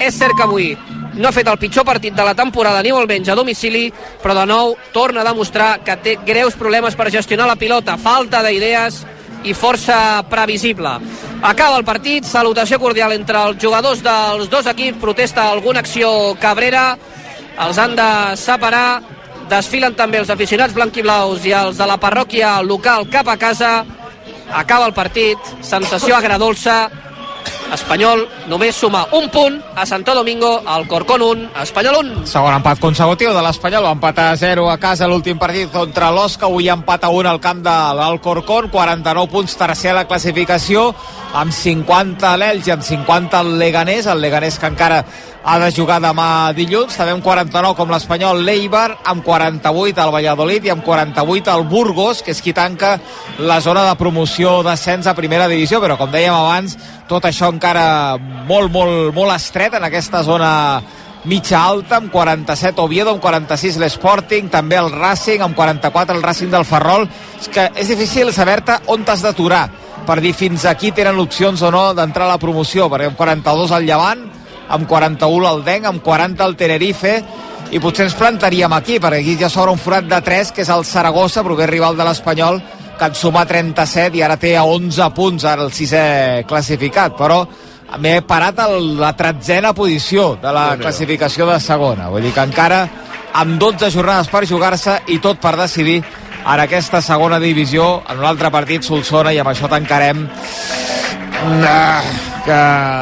És cert que avui no ha fet el pitjor partit de la temporada, ni molt menys a domicili, però de nou torna a demostrar que té greus problemes per gestionar la pilota, falta d'idees i força previsible. Acaba el partit, salutació cordial entre els jugadors dels dos equips, protesta alguna acció cabrera, els han de separar, desfilen també els aficionats blanquiblaus i els de la parròquia local cap a casa. Acaba el partit, sensació agredolça. Espanyol només suma un punt a Santo Domingo, Alcorcón 1, Espanyol 1. Segon empat consecutiu de l'Espanyol, va empatar a 0 a casa l'últim partit contra l'Osca, avui empat a 1 al camp de l'Alcorcón, 49 punts, tercer a la classificació, amb 50 l'Elx i amb 50 el Leganés que encara ha de jugar demà dilluns, també amb 49 com l'Espanyol l'Eibar, amb 48 el Valladolid i amb 48 el Burgos, que és qui tanca la zona de promoció d'ascens a primera divisió, però com dèiem abans, tot això encara molt estret en aquesta zona mitja alta, amb 47 Oviedo, amb 46 l'Sporting, també el Racing, amb 44 el Racing del Ferrol. És que és difícil saber-te on t'has d'aturar per dir fins aquí tenen opcions o no d'entrar a la promoció, perquè amb 42 el Llevant, amb 41 l'Aldenc, amb 40 el Tenerife, i potser ens plantaríem aquí, perquè aquí ja s'obre un forat de 3, que és el Saragossa, proper rival de l'Espanyol, que en suma 37 i ara té a 11 punts, ara el sisè classificat, però m'he parat a la 13a posició de la classificació de segona, vull dir que encara amb 12 jornades per jugar-se i tot per decidir en aquesta segona divisió, en un altre partit Solsona, i amb això tancarem que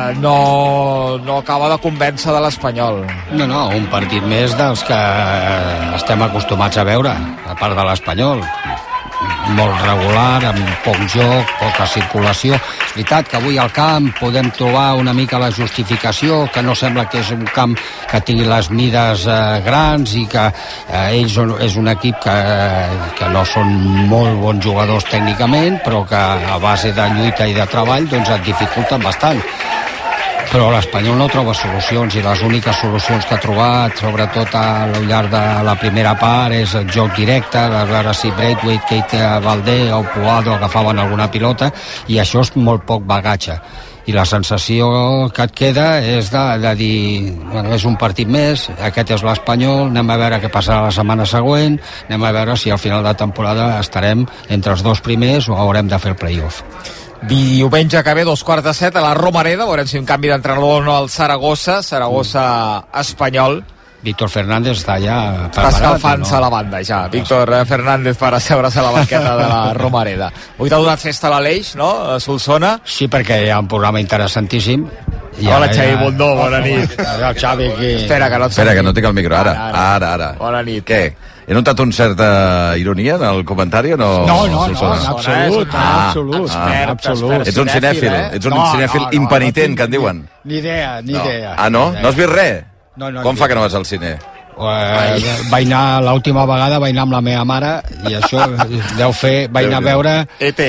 no acaba de convèncer de l'Espanyol. No, un partit més dels que estem acostumats a veure, a part de l'Espanyol. Molt regular, amb poc joc, poca circulació. És veritat que avui al camp podem trobar una mica la justificació, que no sembla que és un camp que tingui les mides grans i que ells és un equip que no són molt bons jugadors tècnicament, però que a base de lluita i de treball doncs et dificulten bastant. Però l'Espanyol no troba solucions, i les úniques solucions que ha trobat, sobretot al llarg de la primera part, és el joc directe, de veure si Braithwaite, Keita Valdé o Puado agafaven alguna pilota, i això és molt poc bagatge. I la sensació que et queda és de dir, bueno, és un partit més, aquest és l'Espanyol, anem a veure què passarà la setmana següent, anem a veure si al final de temporada estarem entre els dos primers o haurem de fer el play-off. Diumenge que ve, 6:45, a la Romareda, veurem si un canvi d'entrenador o no al Saragossa Espanyol. Víctor Fernández està ja preparat. Està escalfant-se a la banda ja, Víctor Fernández, per asseure's a la banqueta de la Romareda. Avui t'ha donat festa a l'Aleix, no? A Solsona. Sí, perquè hi ha un programa interessantíssim. Hola, Xavi Bundó, bona nit. Xavi, aquí. Espera, que no tinc el micro, ara. Bona nit. Què? He notat una certa ironia en el comentari o no? No, absolut. Ets un cinèfil impenitent, que en diuen. Ni idea. Ah, no? No has vist res? No, com fa que no vas al cine? Vaig anar, l'última vegada vaig anar amb la meva mare, i això deu fer, vaig anar a veure E.T.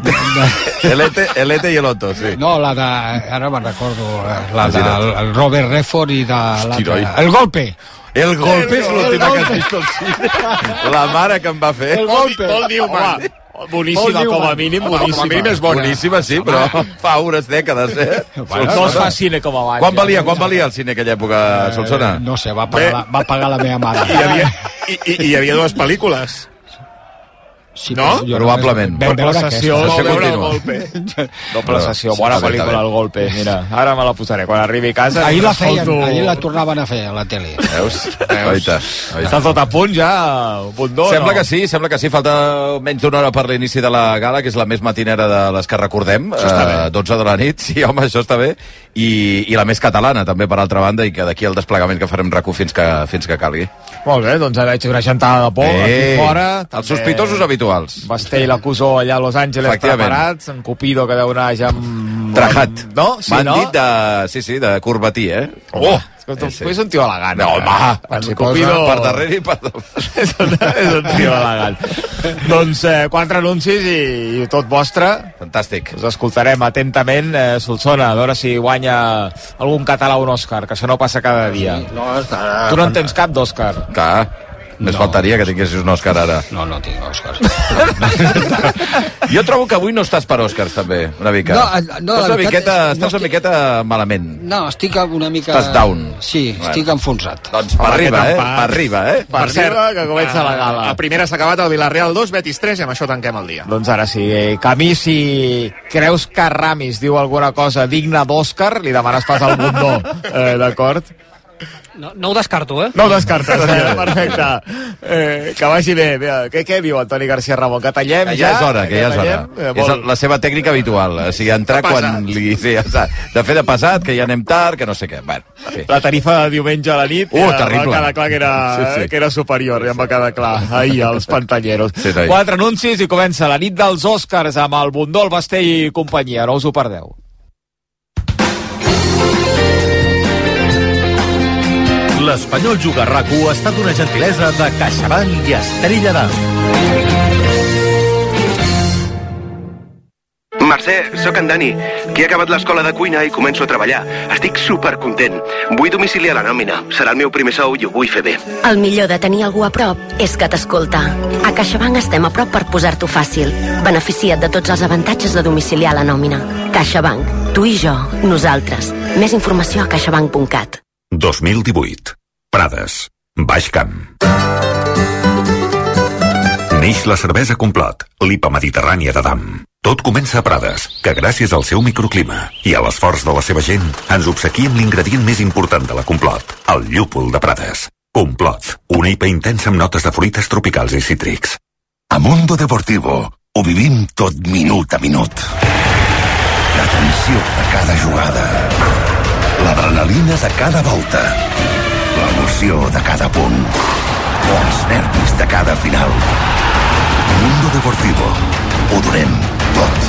El E.T. i el Otto, sí. No, la de, ara me'n recordo, la del Robert Redford i de El Golpe. El Golpe és l'última que has vist al cine. La mare que em va fer. El Golpe. Paul Newman. Boníssima, com a mínim, boníssima. Com a mínim és boníssima, sí, però fa unes dècades, No es fa cine com abans. Quan valia el cine aquella època, Solsona? No sé, va pagar la meva mare. I hi havia dues pel·lícules. Sí, no? Probablement. Doble sessió, bona pel·lícula, El Golpe. Mira, ara me la posaré quan arribi a casa. Ahir la tornaven a fer a la tele. Veus? Està tot a punt ja, Bundó, Sembla que sí, falta menys d'una hora per l'inici de la gala, que és la més matinera de les que recordem, 12 de la nit, sí, home, això està bé, i la més catalana, també, per altra banda, i que d'aquí el desplegament que farem RAC1 fins que calgui. Molt bé, doncs ara veig una xantada de por aquí fora. Els sospitosos habituals. Basté i l'acusó allà a Los Angeles preparats, en Cupido que deu anar ja amb... Trajat. No? M'han dit de corbatí, És un tio elegant. No, home, Cupido... per darrere i per davant. És un tio elegant. Doncs 4 anuncis i tot vostre. Fantàstic. Us escoltarem atentament, Solsona, a veure si guanya algun català un Òscar, que això no passa cada dia. Tu no en tens cap d'Òscar? Clar. Més faltaria que tinguessis un Òscar ara. No tinc Òscars. Jo trobo que avui no estàs per Òscars, també, una mica. Estàs una miqueta malament. No, estic una mica... Estàs down. Sí, estic enfonsat. Doncs per arriba, eh? Per cert, que comença la gala. A primera s'ha acabat el Villarreal 2, Betis 3, i amb això tanquem el dia. Doncs ara sí, Camí, si creus que Ramis diu alguna cosa digna d'Òscar, li demanes pas al Bundó, d'acord? No ho descarto, eh? No ho descartes, perfecte. Que vagi bé. Què diu Antoni García Ramon? Que tallem ja? Ja és hora, que ja és hora. És la seva tècnica habitual. O sigui, entrar quan li... De fer de passat, que ja anem tard, que no sé què. Bueno, sí. La tarifa de diumenge a la nit terrible. va quedar clar que era superior, ja em va quedar clar. Ahir, els pantanyeros. Sí. 4 anuncis i comença la nit dels Òscars amb el Bundó, el Basté i companyia. No us ho perdeu. L'Espanyol Juga a RAC1 ha estat una gentilesa de CaixaBank i Estrella d'Am. Mercè, sóc en Dani, que he acabat l'escola de cuina i començo a treballar. Estic supercontent. Vull domiciliar la nòmina. Serà el meu primer sou i ho vull fer bé. El millor de tenir algú a prop és que t'escolta. A CaixaBank estem a prop per posar-t'ho fàcil. Beneficia't de tots els avantatges de domiciliar la nòmina. CaixaBank. Tu i jo. Nosaltres. Més informació a caixabank.cat. 2018. Prades. Baix Camp. Neix la cervesa Complot, l'IPA mediterrània de Dam. Tot comença a Prades, que gràcies al seu microclima i a l'esforç de la seva gent ens obsequia amb l'ingredient més important de la Complot, el llúpol de Prades. Complot, una IPA intensa amb notes de fruites tropicals i cítrics. A Mundo Deportivo ho vivim tot minut a minut. La tensió de cada jugada, l'adrenalina de cada volta, l'emoció de cada punt, els nervis de cada final. Mundo Deportivo, ho donem tot.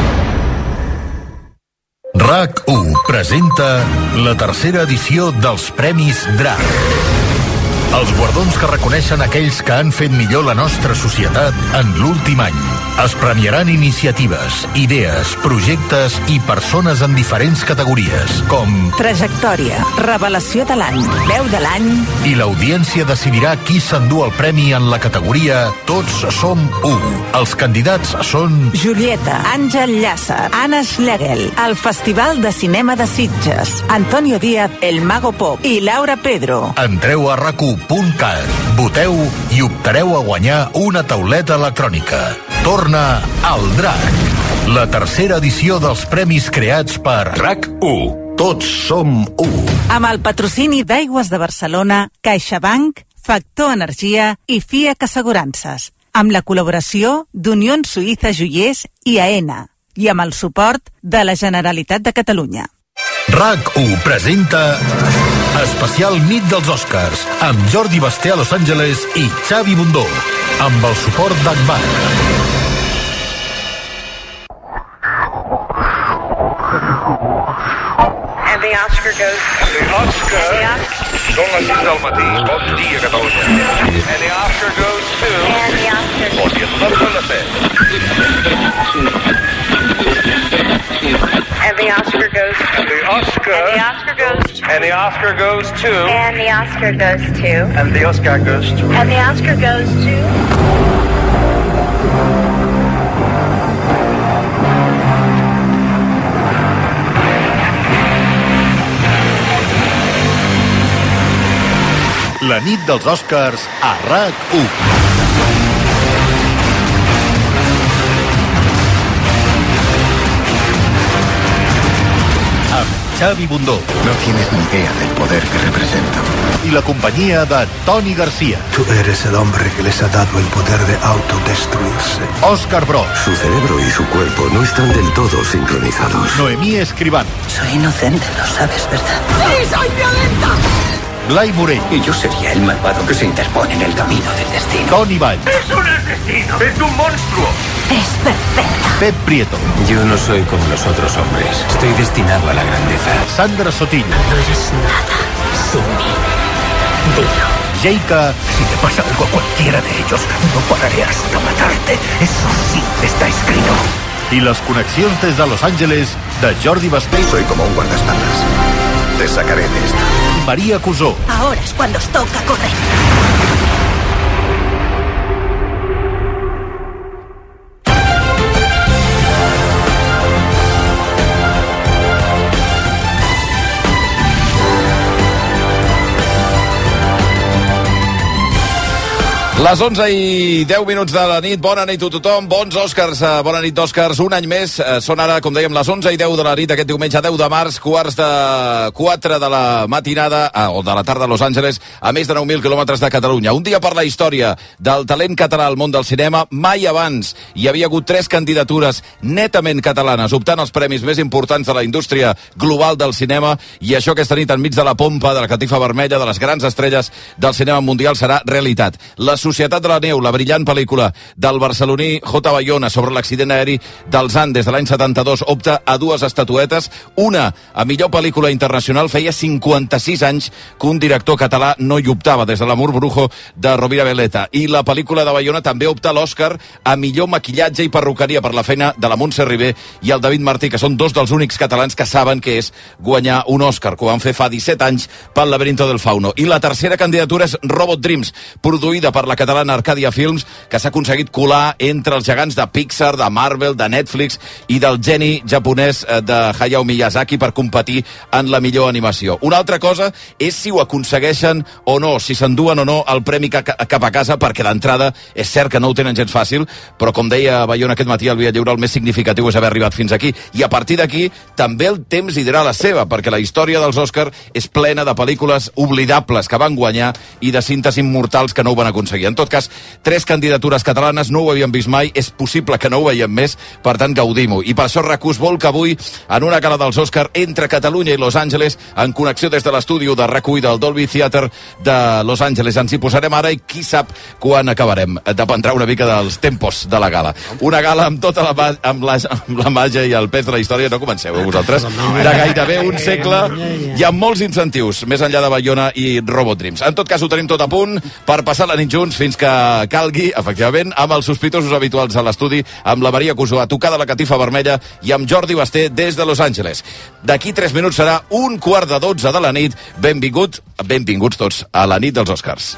RAC1 presenta la tercera edició dels Premis DRAC. Els guardons que reconeixen aquells que han fet millor la nostra societat en l'últim any. Es premiaran iniciatives, idees, projectes i persones en diferents categories, com trajectòria, revelació de l'any, veu de l'any... I l'audiència decidirà qui s'endú el premi en la categoria Tots som u. Els candidats són... Julieta, Àngel Llàcer, Anna Schlegel, el Festival de Cinema de Sitges, Antonio Díaz, El Mago Pop i Laura Pedro. Entreu a RAC1.cat, voteu i optareu a guanyar una tauleta electrònica. Torna al DRAC, la tercera edició dels premis creats per RAC1. Tots som u. Amb el patrocini d'Aigües de Barcelona, CaixaBank, Factor Energia i FIAC Assegurances, amb la col·laboració d'Unió Suïssa Joiers i AENA, i amb el suport de la Generalitat de Catalunya. RAC1 presenta especial Nit dels Oscars amb Jordi Basté a Los Angeles i Xavi Bundó, amb el suport d'Agbar. And the Oscar goes... The Oscar... Són les 6 del matí. Bon dia, Catalunya. And the Oscar goes to... And the Oscar... Bon dia, tothom la fe. And the Oscar goes... And the Oscar... And the Oscar goes... And the Oscar goes to... And the Oscar goes to... And the Oscar goes to... And the Oscar goes to... La nit dels Oscars a RAC1. Amb Xavi Bundó. No tienes ni idea del poder que represento. Y la compañía de Toni García. Tú eres el hombre que les ha dado el poder de autodestruirse. Óscar Bros. Su cerebro y su cuerpo no están del todo sincronizados. Noemí Escribano. Soy inocente, lo sabes, ¿verdad? ¡Sí, soy violenta! Blai Morell. Y yo sería el malvado que se interpone en el camino del destino. Toni Vall. ¡Es un asesino! ¡Es un monstruo! Es perfecta. Pep Prieto. Yo no soy como los otros hombres. Estoy destinado a la grandeza. Sandra Sotillo. No eres nada sin mí. Dilo. Jeika. Si te pasa algo a cualquiera de ellos, no pararé hasta matarte. Eso sí está escrito. Y las conexiones desde Los Ángeles de Jordi Basté. Soy como un guardaespaldas. Te sacaré de esta. María Cusó. Ahora es cuando os toca correr. Les 11 i 10 minuts de la nit. Bona nit a tothom, bons Oscars, bona nit d'Oscars, un any més. Són ara, com dèiem, les 11 i 10 de la nit aquest diumenge 10 de març, quarts de 4 de la matinada, o de la tarda a Los Angeles, a més de 9.000 quilòmetres de Catalunya. Un dia per la història del talent català al món del cinema. Mai abans hi havia hagut 3 candidatures netament catalanes, optant els premis més importants de la indústria global del cinema, i això aquesta nit enmig de la pompa, de la catifa vermella, de les grans estrelles del cinema mundial, serà realitat. La Societat de la Neu, la brillant pel·lícula del barceloní J. Bayona sobre l'accident aeri dels Andes de l'any 72, opta a 2 estatuetes, una a millor pel·lícula internacional. Feia 56 anys que un director català no hi optava, des de l'Amor Brujo de Rovira Veleta, i la pel·lícula de Bayona també opta a l'Oscar a millor maquillatge i perruqueria per la feina de la Montse Ribé i el David Martí, que són 2 dels únics catalans que saben què és guanyar un Oscar, que ho van fer fa 17 anys pel Laberinto del Fauno. I la tercera candidatura és Robot Dreams, produïda per la catalana Arcadia Films, que s'ha aconseguit colar entre els gegants de Pixar, de Marvel, de Netflix i del geni japonès de Hayao Miyazaki per competir en la millor animació. Una altra cosa és si ho aconsegueixen o no, si s'enduen o no el premi cap a casa, perquè d'entrada és cert que no ho tenen gens fàcil, però com deia Bayona aquest matí al Via Lliure, el més significatiu és haver arribat fins aquí, i a partir d'aquí també el temps hi dirà la seva, perquè la història dels Oscar és plena de pel·lícules oblidables que van guanyar i de cintes immortals que no ho van aconseguir. En tot cas, 3 candidatures catalanes, no ho havíem vist mai, és possible que no ho veiem més, per tant, gaudim-ho. I per això RAC1 vol que avui, en una gala dels Òscar entre Catalunya i Los Angeles, en connexió des de l'estudi de RAC1 i del Dolby Theatre de Los Angeles, ens hi posarem ara i qui sap quan acabarem. Dependrà una mica dels tempos de la gala. Una gala amb tota la màgia i el pes de la història, no comenceu, vosaltres, de gairebé un segle i amb molts incentius, més enllà de Bayona i Robot Dreams. En tot cas, ho tenim tot a punt per passar la nit junts fins que calgui, efectivament, amb els sospitosos habituals a l'estudi, amb la Maria Cusó a tocar de la catifa vermella i amb Jordi Basté des de Los Angeles. D'aquí 3 minuts serà 11:45 de la nit. Benvinguts tots a la nit dels Oscars.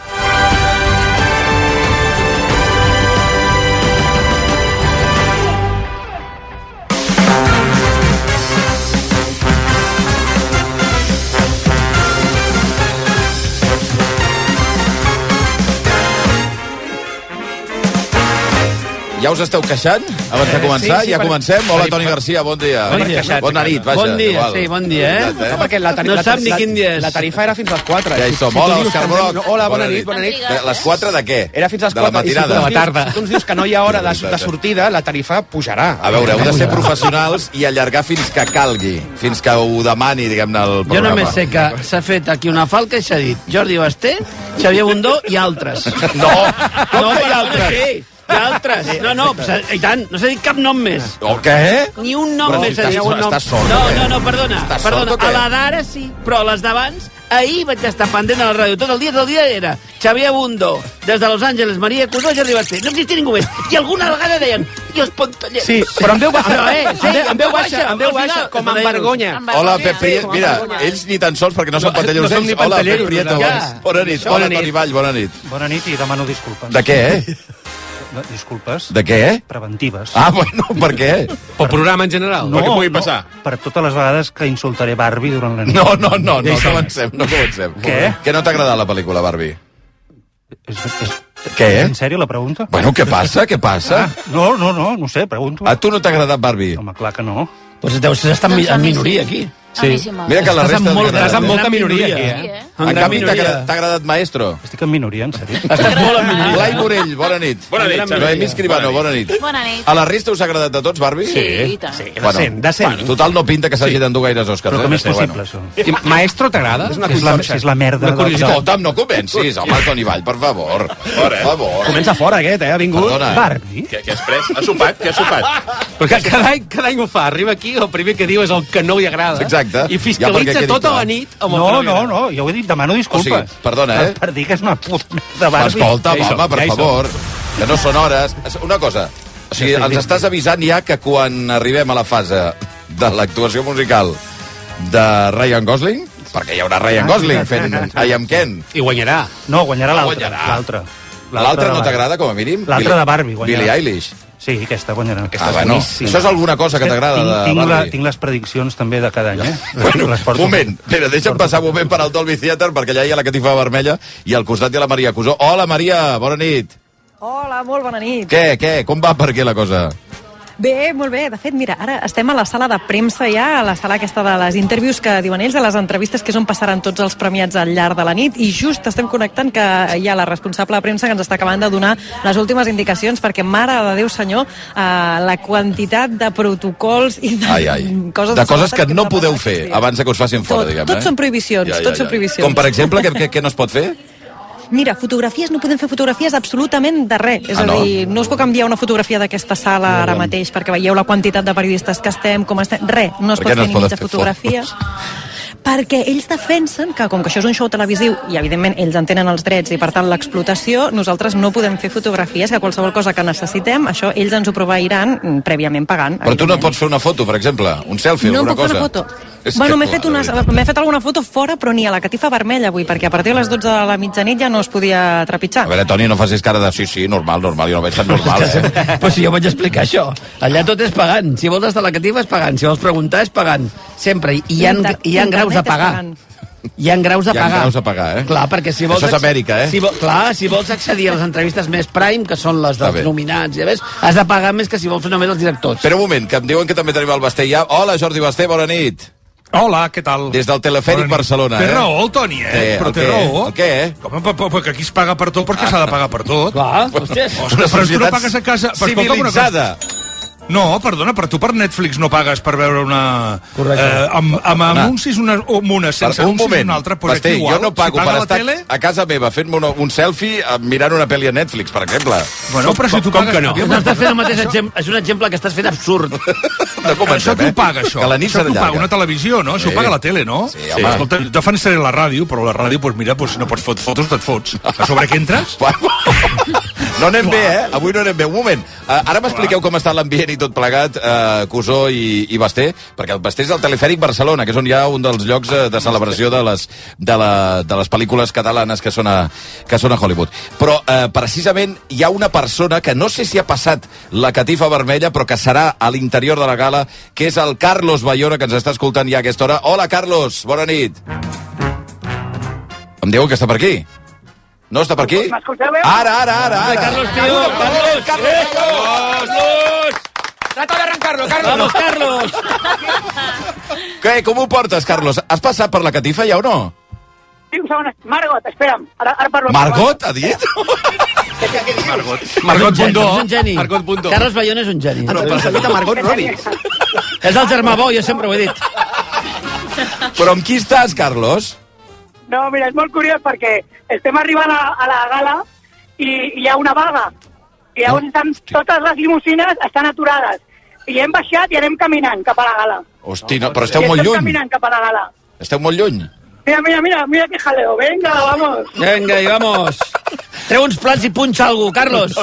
Ja us esteu queixant abans de començar? Ja comencem? Hola, Toni Garcia, bon dia. Bona nit, vaja. Bon dia, sí, bon dia, eh? No sap ni quin dia és. La tarifa era fins a les 4. Ja hi som. Hola, Òscar Broc. Hola, bona nit. Les 4 de què? Era fins a les 4 de la matinada. De la tarda. Si tu ens dius que no hi ha hora de sortida, la tarifa pujarà. A veure, heu de ser professionals i allargar fins que calgui, fins que ho demani, diguem-ne, el programa. Jo només sé que s'ha fet aquí una falca i s'ha dit Jordi Basté, Xavier Bundó i altres. No, com que hi ha altres? Sí. I altres. No, i tant, no s'ha dit cap nom més. O què? Ni un nom més s'ha dit. Estàs sort, No, perdona. A la d'ara sí, però a les d'abans, ahir vaig estar pendent a la ràdio. Tot el dia era Xavier Bundó, des de Los Angeles, Maria Cusó i Jordi Basté. No existia ningú més. I alguna vegada deien, Dios Pontaller. Sí, però amb veu baixa, com amb vergonya. Hola, Pep Prieto. Mira, ells ni tan sols, perquè no són pantalleros. Hola, Pep Prieto. Bona nit. Hola, Toni Vall, bona nit. Bona nit i demano disculpes. De què, Disculpes. De què? Preventives. Ah, bueno, per què? Pel programa en general, no, perquè pugui passar. Per totes les vegades que insultaré Barbie durant la nit. No comencem. Què? Què no t'ha agradat la pel·lícula, Barbie? Què? En sèrio, la pregunta? Bueno, què passa? No sé, pregunto. A tu no t'ha agradat Barbie? Home, clar que no. Doncs deus estar en minoria, aquí. Sí. Mira que la resta... Estàs en molta minoria, aquí, eh? En canvi, t'ha agradat Maestro? Estic en minoria, en sèrio. Estàs molt en minoria. Blai Morell, bona nit. Bona nit. Noemí Escribano, bona nit. Bona nit. A la resta us ha agradat de tots, Barbie? Sí, i tant. Decent. Total, no pinta que s'hagi d'endur gaires Òscars. Però com és possible, això? I Maestro t'agrada? És la merda. Escolta'm, no comencis, home, Toni Vall, per favor. Per favor. Comença fora, aquest, ha vingut. Barbie? Què has pres? Ha sopat? Què has sopat? Però cada any ho fa. Arriba aquí, el primer que diu és el que no li agrada. Exacte. I fiscalitza tota la nit amb el que no li agrada. No, jo ho he dit, demano disculpes. O sigui, perdona, Per dir que és una puta merda, Barbie. Escolta'm, home, per favor, que no són hores. Una cosa, o sigui, ens estàs avisant ja que quan arribem a la fase de l'actuació musical de Ryan Gosling, perquè hi haurà Ryan Gosling fent I Am Ken. I guanyarà. No, guanyarà l'altre. L'altre no t'agrada, com a mínim? L'altre de Barbie guanyarà. Billie Eilish. Sí, aquesta guanyarà. Bueno, això és alguna cosa que t'agrada de Barbie. Tinc les prediccions també de cada any, Bueno, moment, espera, deixa'm passar un moment per al Dolby Theatre, perquè allà hi ha la catifa vermella i al costat hi ha la Maria Cusó. Hola, Maria, bona nit. Hola, molt bona nit. Què? Com va per aquí la cosa? Bé, molt bé. De fet, mira, ara estem a la sala de premsa ja, a la sala aquesta de les interviews que diuen ells, de les entrevistes, que és on passaran tots els premiats al llarg de la nit, i just estem connectant que hi ha la responsable de premsa que ens està acabant de donar les últimes indicacions, perquè, mare de Déu senyor, la quantitat de protocols i de coses que no podeu fer abans que us facin fora, diguem. Tots són prohibicions, tots són prohibicions. Com, per exemple, què no es pot fer? Mira, fotografies, no podem fer fotografies absolutament de res. És a dir, no us puc enviar una fotografia d'aquesta sala ara mateix perquè veieu la quantitat de periodistes que estem, com estem. Res, no es pot fer ni mitja fotografia. Perquè ells defensen que, com que això és un show televisiu i, evidentment, ells en tenen els drets i, per tant, l'explotació, nosaltres no podem fer fotografies, que qualsevol cosa que necessitem, això ells ens ho proveiran prèviament pagant. Però tu no pots fer una foto, per exemple? Un selfie, alguna cosa? No puc fer una foto. Bueno, m'he fet alguna foto fora, però ni a la catifa vermella avui, perquè a partir de les 12 de la mitjanit ja no es podia trepitjar. A veure, Toni, no facis cara de sí, normal, jo no veig tan normal, Però si jo vaig explicar això, allà tot és pagant. Si vols estar a la catifa és pagant, si vols preguntar és pagant. Sempre. I hi ha graus a pagar. Hi ha graus a pagar. Hi ha graus a pagar, Clar, perquè si vols... Això és Amèrica, si vols accedir a les entrevistes més prime, que són les dels nominats, ja ves, has de pagar més que si vols fer només els directors. Espera un moment, que em diuen que també tenim el Basté ja. Hola, Jordi Basté, bona nit. Hola, què tal? Des del Telefèric Barcelona, Té raó el Toni, però té raó. El què? Perquè aquí es paga per tot, perquè s'ha de pagar per tot. Clar, hòstia. Però tu no pagues a casa... Civilitzada. No, perdona, però tu per Netflix no pagues per veure una... amb anuncis amb una, sense anuncis una altra. Basté, jo no pago per estar a casa meva fent-me un selfie mirant una pel·li a Netflix, per exemple. Bueno, però si tu pagues... És un exemple que estàs fent absurd. Això tu paga, això. Això tu paga una televisió, no? Això ho paga la tele, no? Sí, home. Escolta, jo defensaré la ràdio, però la ràdio, doncs mira, si no pots fotre fotos, te't fots. A sobre què entres? No anem bé, Avui no anem bé. Un moment. Ara m'expliqueu com està l'ambient i tot plegat, Cusó i Basté, perquè el Basté és el Telefèric Barcelona, que és on hi ha un dels llocs de celebració de les pel·lícules catalanes que són a Hollywood. Però, precisament, hi ha una persona que no sé si ha passat la catifa vermella, però que serà a l'interior de la gala, que és el Carlos Bayona, que ens està escoltant ja a aquesta hora. Hola, Carlos, bona nit. Em diuen que està per aquí. No està per aquí? M'escolteu bé? Ara. Carlos, tio! Carlos! Trata de arrancarlo, Carlos. Vamos, Carlos. Què, com ho portes, Carlos? Has passat per la catifa ja o no? Sí, un segon. Margot, espera'm. Ara parlo. Margot, ha dit? Margot Bundó. Margot Bundó. Carlos Bayona és un geni. Ens ha salut a Margot Robbie. És el germà bo, jo sempre ho he dit. Però amb qui estàs, Carlos? No, mira, és molt curiós perquè estem arribant a la gala i hi ha una vaga. I llavors totes les limusines estan aturades. I hem baixat i anem caminant cap a la gala. Hosti, no, però esteu molt lluny. Estem caminant cap a la gala. Esteu molt lluny. Mira que jaleo. Venga, vamos. Venga, y vamos. Treu uns plats i punxa algú, Carlos.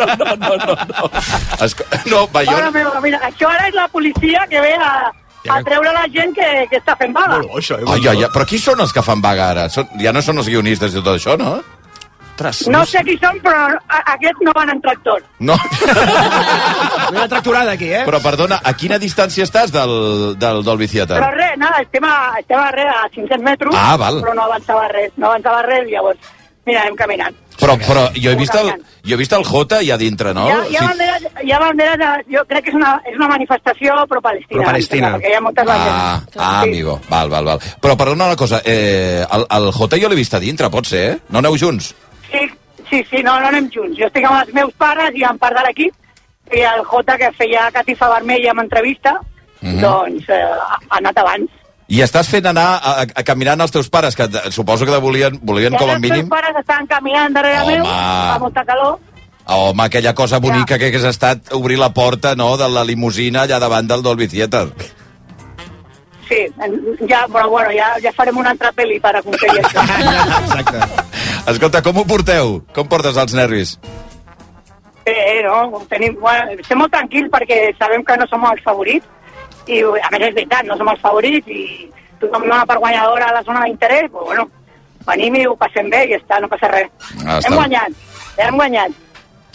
No, Bayona... Mira, això ara és la policia que ve a treure la gent que està fent vaga. Però qui són els que fan vaga ara? Ja no són els guionistes i tot això, no? No sé qui són, però aquests no van en tractor. No. Una tractorada aquí, Però, perdona, a quina distància estàs del Dolby Theatre? Però res, nada, estem a 500 metres, però no avançava res, llavors, mira, anem caminant. Però jo he vist el Jota allà dintre, no? Hi ha banderes, jo crec que és una manifestació pro-palestina. Perquè hi ha moltes banderes. Amigo, val. Però perdona una cosa, el Jota jo l'he vist a dintre, pot ser, No aneu junts? Sí, no anem junts. Jo estic amb els meus pares i amb part de l'equip, i el Jota, que feia catifa vermella amb entrevista, doncs ha anat abans. I estàs fent anar caminant els teus pares, que suposo que volien com a mínim... Els meus pares estan caminant darrere meu, fa molta calor. Home, aquella cosa bonica que hagués estat obrir la porta, no?, de la limusina allà davant del Dolby Theatre. Sí, però bueno, ja farem una altra pel·li per aconseguir això. Exacte. Escolta, com ho porteu? Com portes els nervis? No, estem molt tranquils perquè sabem que no som els favorits, i a més és veritat, no som els favorits i tothom dona per guanyadora a la zona d'interès, però bueno, venim i ho passem bé i ja està, no passa res. Hem guanyat.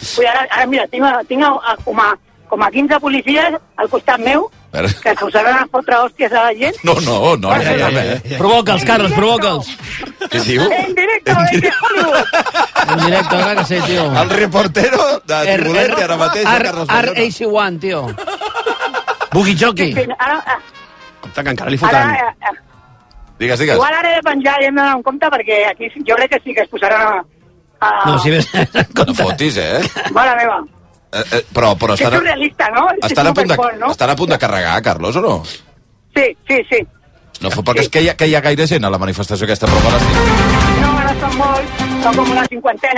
Ara, mira, tinc com a 15 policies al costat meu, que us han a fotre hòsties a la gent. No. Provoca'ls, Carlos, provoca'ls. Què diu? En directe, Hollywood. En directe, clar que sí, tio. El reportero de Tribulete ara mateix, Carlos Bayona. RAC1, tio. Boogie Jockey. Compte que encara li foten... Digues. Igual ara he de penjar i hem d'anar en compte, perquè aquí jo crec que sí que es posaran a... No, si ves... No fotis, Mare meva. Però Que és surrealista, no? Estan a punt de carregar, Carlos, o no? Sí. No, perquè és que hi ha gaire gent a la manifestació aquesta prova a l'estiu. No, no són molts, són com una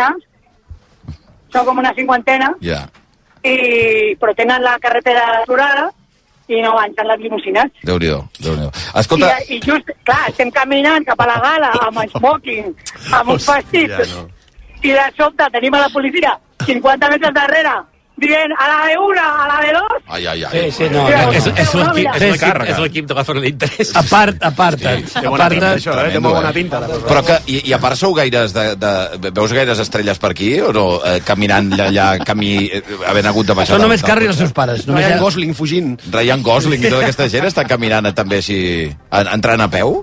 cinquantena. Ja. Però tenen la carretera aturada i no avancen les limusines. Déu-n'hi-do. Escolta... I just, clar, estem caminant cap a la gala amb smoking, amb uns vestits, i de sobte tenim a la policia 50 metres darrere, dient a la de una, a la de dos. Ai. Sí, no. És l'equip de la zona d'interès. Aparta't. Té bona pinta, això, té molt bona pinta. Però que, i a part sou gaires veus gaires estrelles per aquí, o no? Caminant allà, havent hagut de baixar... Són només Carri i els seus pares. Ryan Gosling fugint. Ryan Gosling i tota aquesta gent està caminant també així, entrant a peu?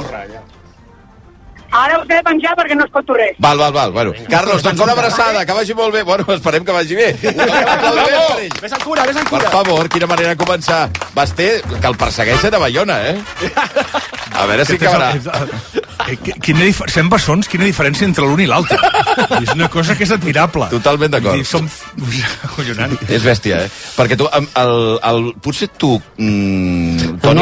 Ara us he de penjar perquè no escolto res. Val. Bueno, Carlos, doncs una abraçada, que vagi molt bé. Bueno, esperem que vagi bé. Ves en cura. Per favor, quina manera de començar. Basté, que el persegueixen a Bayona, A veure si acabarà. Sent bessons, quina diferència entre l'un i l'altre. És una cosa que és admirable. Totalment d'acord. Som acollonant. És bèstia, Perquè tu, potser tu, Toni,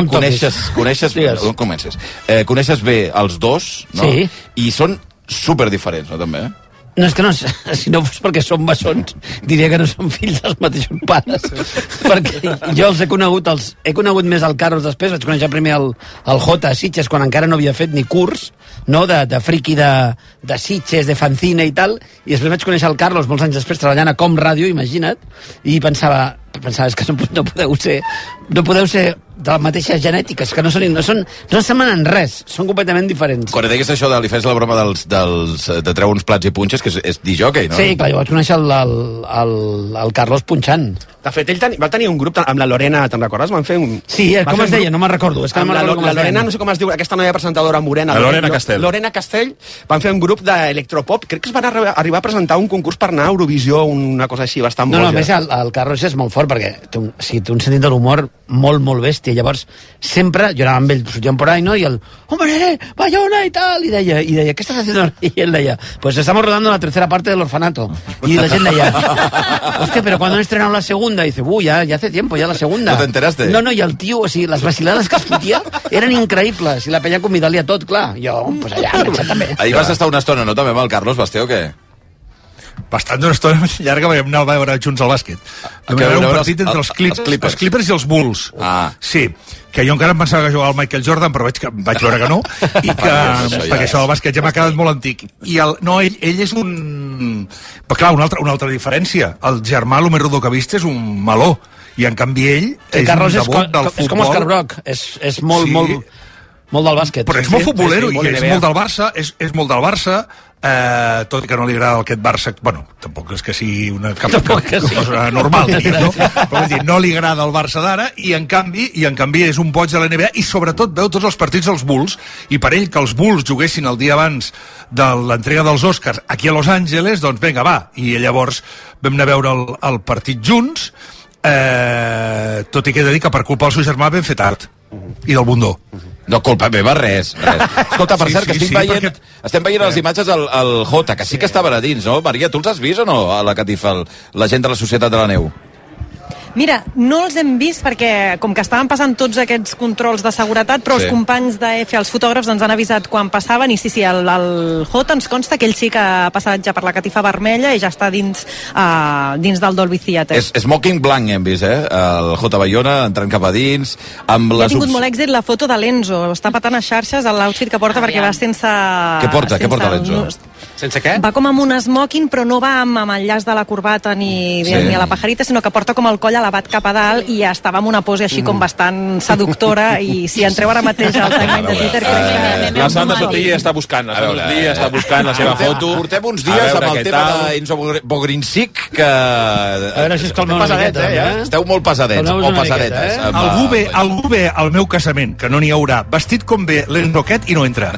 coneixes bé els dos, no? Sí. I són superdiferents, no, també? No, és que no, si no fos perquè són bessons, diria que no són fills dels mateixos pares. Perquè jo els he conegut més al Carlos després, vaig conèixer primer el Jota a Sitges, quan encara no havia fet ni curs, no, de friki de Sitges, de fanzine i tal, i després vaig conèixer el Carlos molts anys després treballant a Com Ràdio, imagina't, i pensava, és que no podeu ser de les mateixes genètiques, que no semblen en res, són completament diferents. Quan deies això li fes la broma de treu uns plats i punxes, que és DJ, no? Sí, clar, jo vaig conèixer el Carlos punxant. De fet, ell va tenir un grup amb la Lorena, te'n recordes? Van fer un... Sí, com es deia? No me'n recordo. La Lorena, no sé com es diu, aquesta noia presentadora morena. La Lorena Castell. Lorena Castell van fer un grup d'electropop. Crec que es van arribar a presentar un concurs per anar a Eurovisió, una cosa així bastant boja. No, a més, el Carlos és molt fort, perquè té un sentit de l'humor molt, molt bèstia. Llavors, sempre, jo anava amb ell, sortíem por ahí, ¿no? Y él, hombre, Bayona y tal, y deia, ¿qué estás haciendo? Y él deia, pues estamos rodando la tercera parte del orfanato. Y la gente deia, hostia, pero cuando han estrenado la segunda, y dice, ya hace tiempo, ya la segunda. ¿No te enteraste? No, y el tio, o sigui, les vacilades que es fotia eren increïbles, i la penya convidant-li a tot, clar. Jo, pues allà, també. Ahir vas estar una estona, no, també, amb el Carlos Basté, o què? Bastant d'una estona llarga, vam anar a veure junts al bàsquet. Vam veure un partit entre els Clippers i els Bulls. Sí, que jo encara em pensava que jugava el Michael Jordan, però vaig veure que no, i que, perquè això del bàsquet ja m'ha quedat molt antic. I ell és un... Però clar, una altra diferència. El germà, el més rodó que ha vist, és un meló. I en canvi ell és un devot del futbol. És com Oscar Brock, és molt del bàsquet. Però és molt futbolero, i és molt del Barça, és molt del Barça, tot i que no li agrada aquest Barça, bueno, tampoc és que sigui una cosa normal, no? Però vull dir, no li agrada el Barça d'ara, i en canvi és un boig de la NBA, i sobretot veu tots els partits dels Bulls, i per ell que els Bulls juguessin el dia abans de l'entrega dels Oscars aquí a Los Angeles, doncs vinga, va, i llavors vam anar a veure el partit junts, tot i que he de dir que per culpa del seu germà vam fer tard, i del Bundó. No, culpa meva, res. Escolta, per cert, que estem veient les imatges al Jota, que sí que estaven a dins, no? Maria, tu els has vist o no, a la Catifa, la gent de la Societat de la Neu? Mira, no els hem vist perquè, com que estaven passant tots aquests controls de seguretat, però els companys d'EF, els fotògrafs, ens han avisat quan passaven, i sí, el Jota ens consta que ell sí que ha passat ja per la Catifa Vermella i ja està dins del Dolby Theatre. Smoking blanc hem vist, el Jota Bayona entrant cap a dins. Ha tingut molt èxit la foto de l'Enzo, està patant a xarxes l'outfit que porta perquè va sense... Què porta l'Enzo? Sense què? Va com amb un smoking, però no va amb el llaç de la corbata ni a la pajarita, sinó que porta com el coll elevat cap a dalt i estava en una pose així com bastant seductora, i si entreu ara mateix al timeline de Twitter, crec que... La Sandra Sotilla està buscant la seva foto. Portem uns dies amb el tema d'Enzo Bogrinsic, que... A veure si es calmeu una miqueta. Esteu molt pesadets, o pesadetes. Algú ve al meu casament, que no n'hi haurà, vestit com ve l'Enzo aquest i no entra.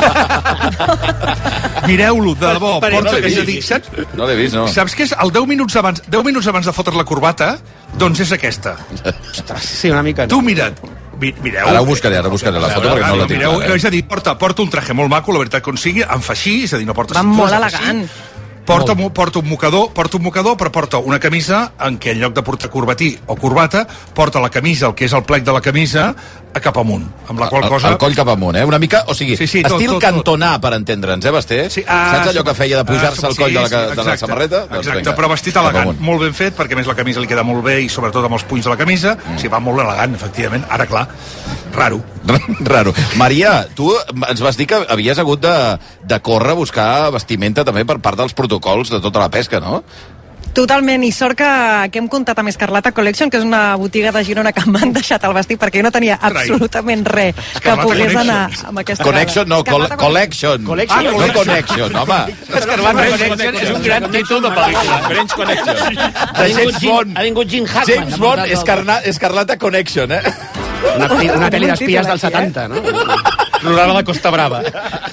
Mireu-lo, de debò. No l'he vist, no. Saps què és? El 10 minuts abans de fotre's la corbata, doncs és aquesta. Sí, una mica. Tu mira't. Mireu. Ara buscaré la foto perquè no la tinc. És a dir, porta un traje molt maco, la veritat que on sigui, en fa així, és a dir, no porta... Va molt elegant. Porta un mocador, però porta una camisa en què en lloc de portar corbatí o corbata, porta la camisa, el que és el plec de la camisa, a cap amunt. Amb la qual cosa... El coll cap amunt, Una mica, o sigui, estil Cantona, per entendre'ns, Basté? Saps allò que feia de pujar-se el coll de la samarreta? Exacte, però vestit elegant, molt ben fet, perquè més la camisa li queda molt bé i sobretot amb els punys de la camisa, va molt elegant, efectivament. Ara, clar, raro. Maria, tu ens vas dir que havies hagut de córrer a buscar vestimenta també per part dels protocols de tota la pesca, no? Totalment, i sort que hem comptat amb Escarlata Collection, que és una botiga de Girona que m'han deixat el vestit, perquè jo no tenia absolutament res que pogués anar amb aquesta Connection, no, Collection. No Connection, home. Escarlata Collection és un gran títol de pel·lícula. French Connection. Ha vingut Gene Hackman. James Bond, Escarlata Connection, Una pel·li d'espies del 70, no? Rural a la Costa Brava.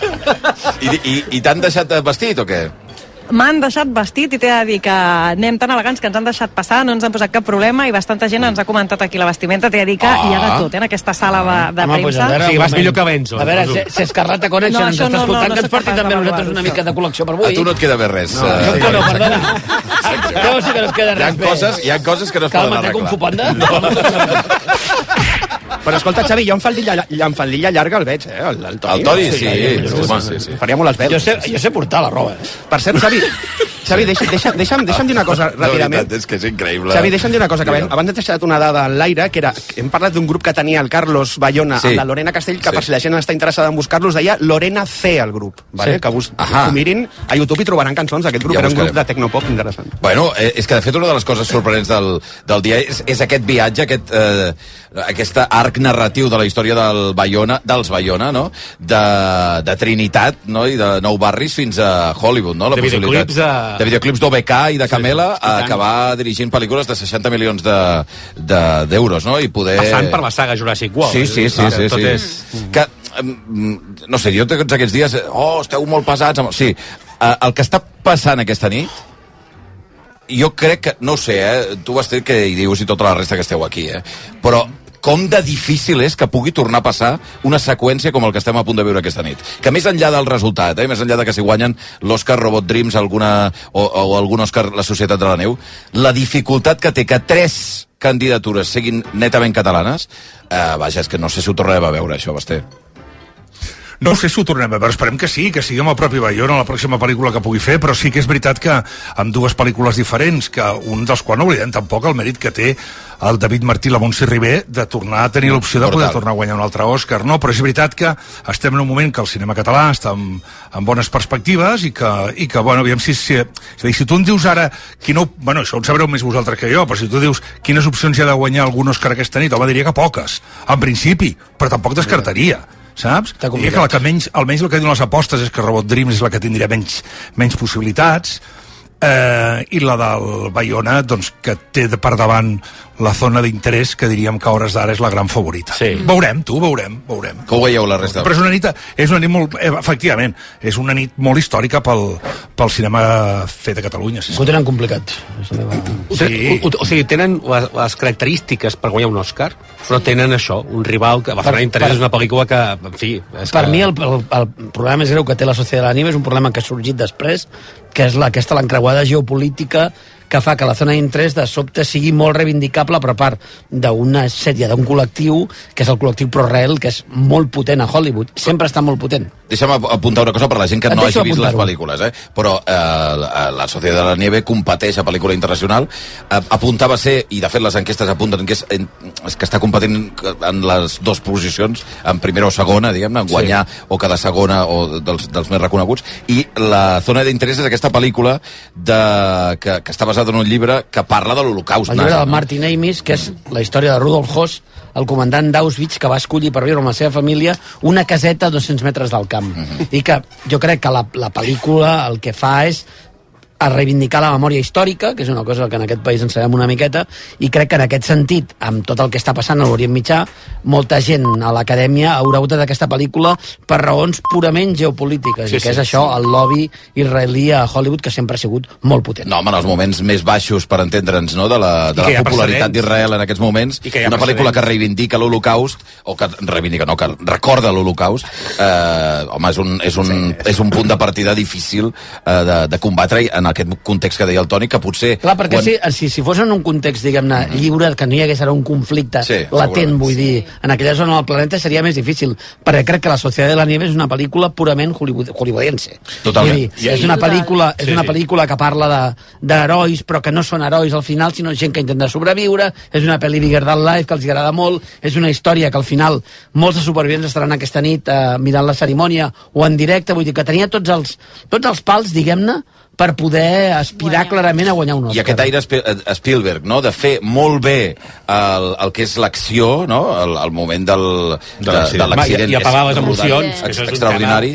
I t'han deixat vestit o què? M'han deixat vestit i t'he de dir que anem tan elegants que ens han deixat passar, no ens han posat cap problema i bastanta gent ens ha comentat aquí la vestimenta. T'he de dir que hi ha de tot, en aquesta sala de premsa. Sí, vas millor que Benzo. A veure, si Escarlata Connection ens està escoltant, que ens porti també a nosaltres una mica de col·lecció per avui. A tu no et queda bé res. No, perdona. Jo sí que no et queda res bé. Hi ha coses que no es poden arreglar. Calma't, Kung Fu Panda. Però escolta, Xavi, jo en faldilla llarga el veig, el Toni. El Toni, sí. Faria molt les veus. Jo sé portar la roba. Per cert, Xavi, deixa'm dir una cosa ràpidament. La veritat és que és increïble. Xavi, deixa'm dir una cosa, que abans t'he deixat una dada en l'aire, que era, hem parlat d'un grup que tenia el Carlos Bayona amb la Lorena Castell, que per si la gent està interessada en buscar-los, deia Lorena C, el grup. Que ho mirin a YouTube i trobaran cançons d'aquest grup, era un grup de tecnopop interessant. Bueno, és que de fet una de les coses sorprenents del dia és aquest viatge, aquest arc narratiu de la història dels Bayona, no? De Trinitat, no? I de Nou Barris fins a Hollywood, no? De videoclips d'OBK i de Camela a acabar dirigint pel·lícules de 60 milions d'euros, no? I poder... Passant per la saga Jurassic World. Sí. Que, no sé, jo tots aquests dies... esteu molt pesats... Sí, el que està passant aquesta nit, jo crec que... No ho sé, tu vas dir que hi dius i tota la resta que esteu aquí, però com de difícil és que pugui tornar a passar una seqüència com el que estem a punt de veure aquesta nit. Que més enllà del resultat, més enllà de que si guanyen l'Oscar Robot Dreams o algun Oscar La Societat de la Neu, la dificultat que té que 3 candidatures siguin netament catalanes, vaja, és que no sé si ho tornarem a veure, això, Basté. No sé si ho tornem a veure, esperem que sí, que sigui amb el propi Bayona la pròxima pel·lícula que pugui fer, però sí que és veritat que amb dues pel·lícules diferents, que un dels quals no oblidem tampoc el mèrit que té el David Martí i la Montse Ribé de tornar a tenir l'opció de poder tornar a guanyar un altre Òscar, no? Però és veritat que estem en un moment que el cinema català està amb bones perspectives i que bueno, aviam si tu em dius ara bueno, això ho sabreu més vosaltres que jo, però si tu dius quines opcions hi ha de guanyar algun Òscar aquesta nit, home, diria que poques, en principi, però tampoc descartaria. Saps? Diria que almenys el que diuen les apostes és que Robot Dreams és la que tindria menys possibilitats, i la del Bayona, doncs, que té per davant la zona d'interès, que diríem que a hores d'ara és la gran favorita. Veurem. Com ho veieu la resta? Però és una nit molt... efectivament, és una nit molt històrica pel cinema fet a Catalunya. Ho tenen complicat. O sigui, tenen les característiques per guanyar un Òscar, però tenen això, un rival que va fer interès, és una pel·lícula que, en fi... Per mi el problema més greu que té la Societat de l'Anime és un problema que ha sorgit després, que és l'encreuada geopolítica que fa que la zona d'interès de sobte sigui molt reivindicable per part d'una sèrie, d'un col·lectiu, que és el col·lectiu ProRail, que és molt potent a Hollywood. Sempre està molt potent. Deixa'm apuntar una cosa per la gent que no hagi vist les pel·lícules, però la Societat de la Nieve competeix a pel·lícula internacional. Apuntava a ser, i de fet les enquestes apunten que està competint en les dues posicions, en primera o segona, diguem-ne, en guanyar o quedar segona o dels més reconeguts. I la zona d'interès és aquesta pel·lícula que està basada en un llibre que parla de l'Holocaust. El llibre del Martin Amis, que és la història de Rudolf Höss, el comandant d'Auschwitz, que va escollir per viure amb la seva família una caseta a 200 metres del camp. I que jo crec que la pel·lícula el que fa és a reivindicar la memòria històrica, que és una cosa que en aquest país en sabem una miqueta, i crec que en aquest sentit, amb tot el que està passant a l'Orient Mitjà, molta gent a l'acadèmia haurà votat aquesta pel·lícula per raons purament geopolítiques, i que és això, el lobby israelí a Hollywood, que sempre ha sigut molt potent. No, home, en els moments més baixos, per entendre'ns, no?, de la popularitat d'Israel en aquests moments, una pel·lícula que reivindica l'Holocaust, o que reivindica, no, que recorda l'Holocaust, home, és un punt de partida difícil de combatre en aquest context que deia el Toni, que potser... Clar, perquè si fos en un context, diguem-ne, lliure, que no hi hagués ara un conflicte latent, vull dir, en aquella zona del planeta seria més difícil, perquè crec que La Societat de la Nieve és una pel·lícula purament hollywoodiense. Totalment. És una pel·lícula que parla d'herois, però que no són herois al final, sinó gent que intenta sobreviure, és una pel·li bigger than life, que els agrada molt, és una història que al final molts de supervivents estaran aquesta nit mirant la cerimònia o en directe, vull dir que tenia tots els pals, diguem-ne, per poder aspirar clarament a guanyar un Oscar. I aquest aire Spielberg, no?, de fer molt bé el que és l'acció, no?, el moment de l'accident. I apagar les emocions. Extraordinari.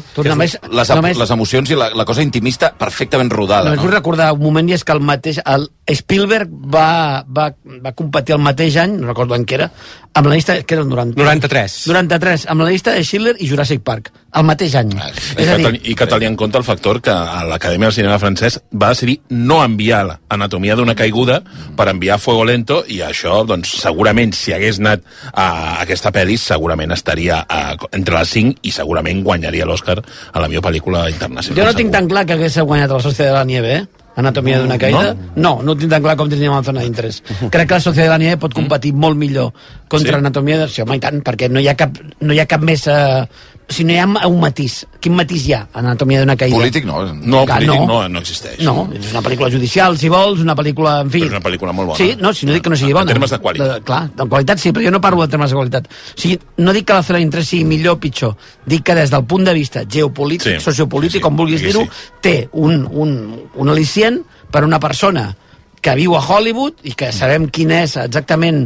Les emocions i la cosa intimista perfectament rodada. Només vull recordar un moment, i és que el mateix Spielberg va competir el mateix any, no recordo en què era, amb la llista, que era el 93, amb la llista de Schindler i Jurassic Park, el mateix any. I que tenir en compte el factor que a l'Acadèmia del Cinema francès va decidir no enviar l'anatomia d'una caiguda per enviar Fuego Lento, i això, doncs, segurament, si hagués anat a aquesta pel·li, segurament estaria entre les 5 i segurament guanyaria l'Oscar a la millor pel·lícula internacional. Jo no tinc tan clar que hagués guanyat La Societat de la Nieve, Anatomia d'una caïda? No ho tinc tan clar com tindríem la zona d'interès. Crec que La Societat de la Nieve pot competir molt millor contra Anatomia de... Sí, home, i tant, perquè no hi ha cap més... Si no hi ha un matís. Quin matís hi ha a Anatomia d'una caïda? Polític no. No existeix. No, és una pel·lícula judicial, si vols, una pel·lícula... En fi. Però és una pel·lícula molt bona. Sí, no, si no dic que no sigui bona. En termes de qualitat. Clar, de qualitat sí, però jo no parlo de termes de qualitat. O sigui, no dic que la zona d'interès sigui millor o pitjor. Dic que des del punt de vista geopolític, sociopolític, com vulguis dir-ho, té un al·licient per una persona que viu a Hollywood i que sabem quin és exactament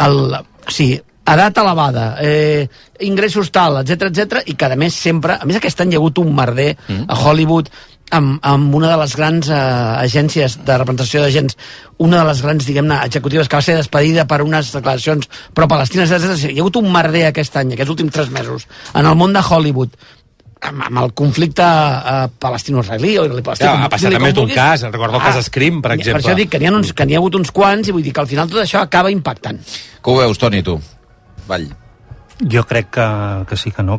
edat elevada, ingressos tal, etc, i que a més sempre, a més aquest any hi ha hagut un merder a Hollywood amb una de les grans agències de representació d'agents, una de les grans, diguem-ne, executives que va ser despedida per unes declaracions pro-palestines, etc. Hi ha hagut un merder aquest any, aquests últims 3 mesos, en el món de Hollywood, amb el conflicte palestino-israelí o ha passat a més d'un cas, recordo el cas Scream, per exemple. Per això dic que n'hi ha hagut uns quants, i vull dir que al final tot això acaba impactant. Com ho veus, Toni, tu? Vall. Jo crec que sí que no,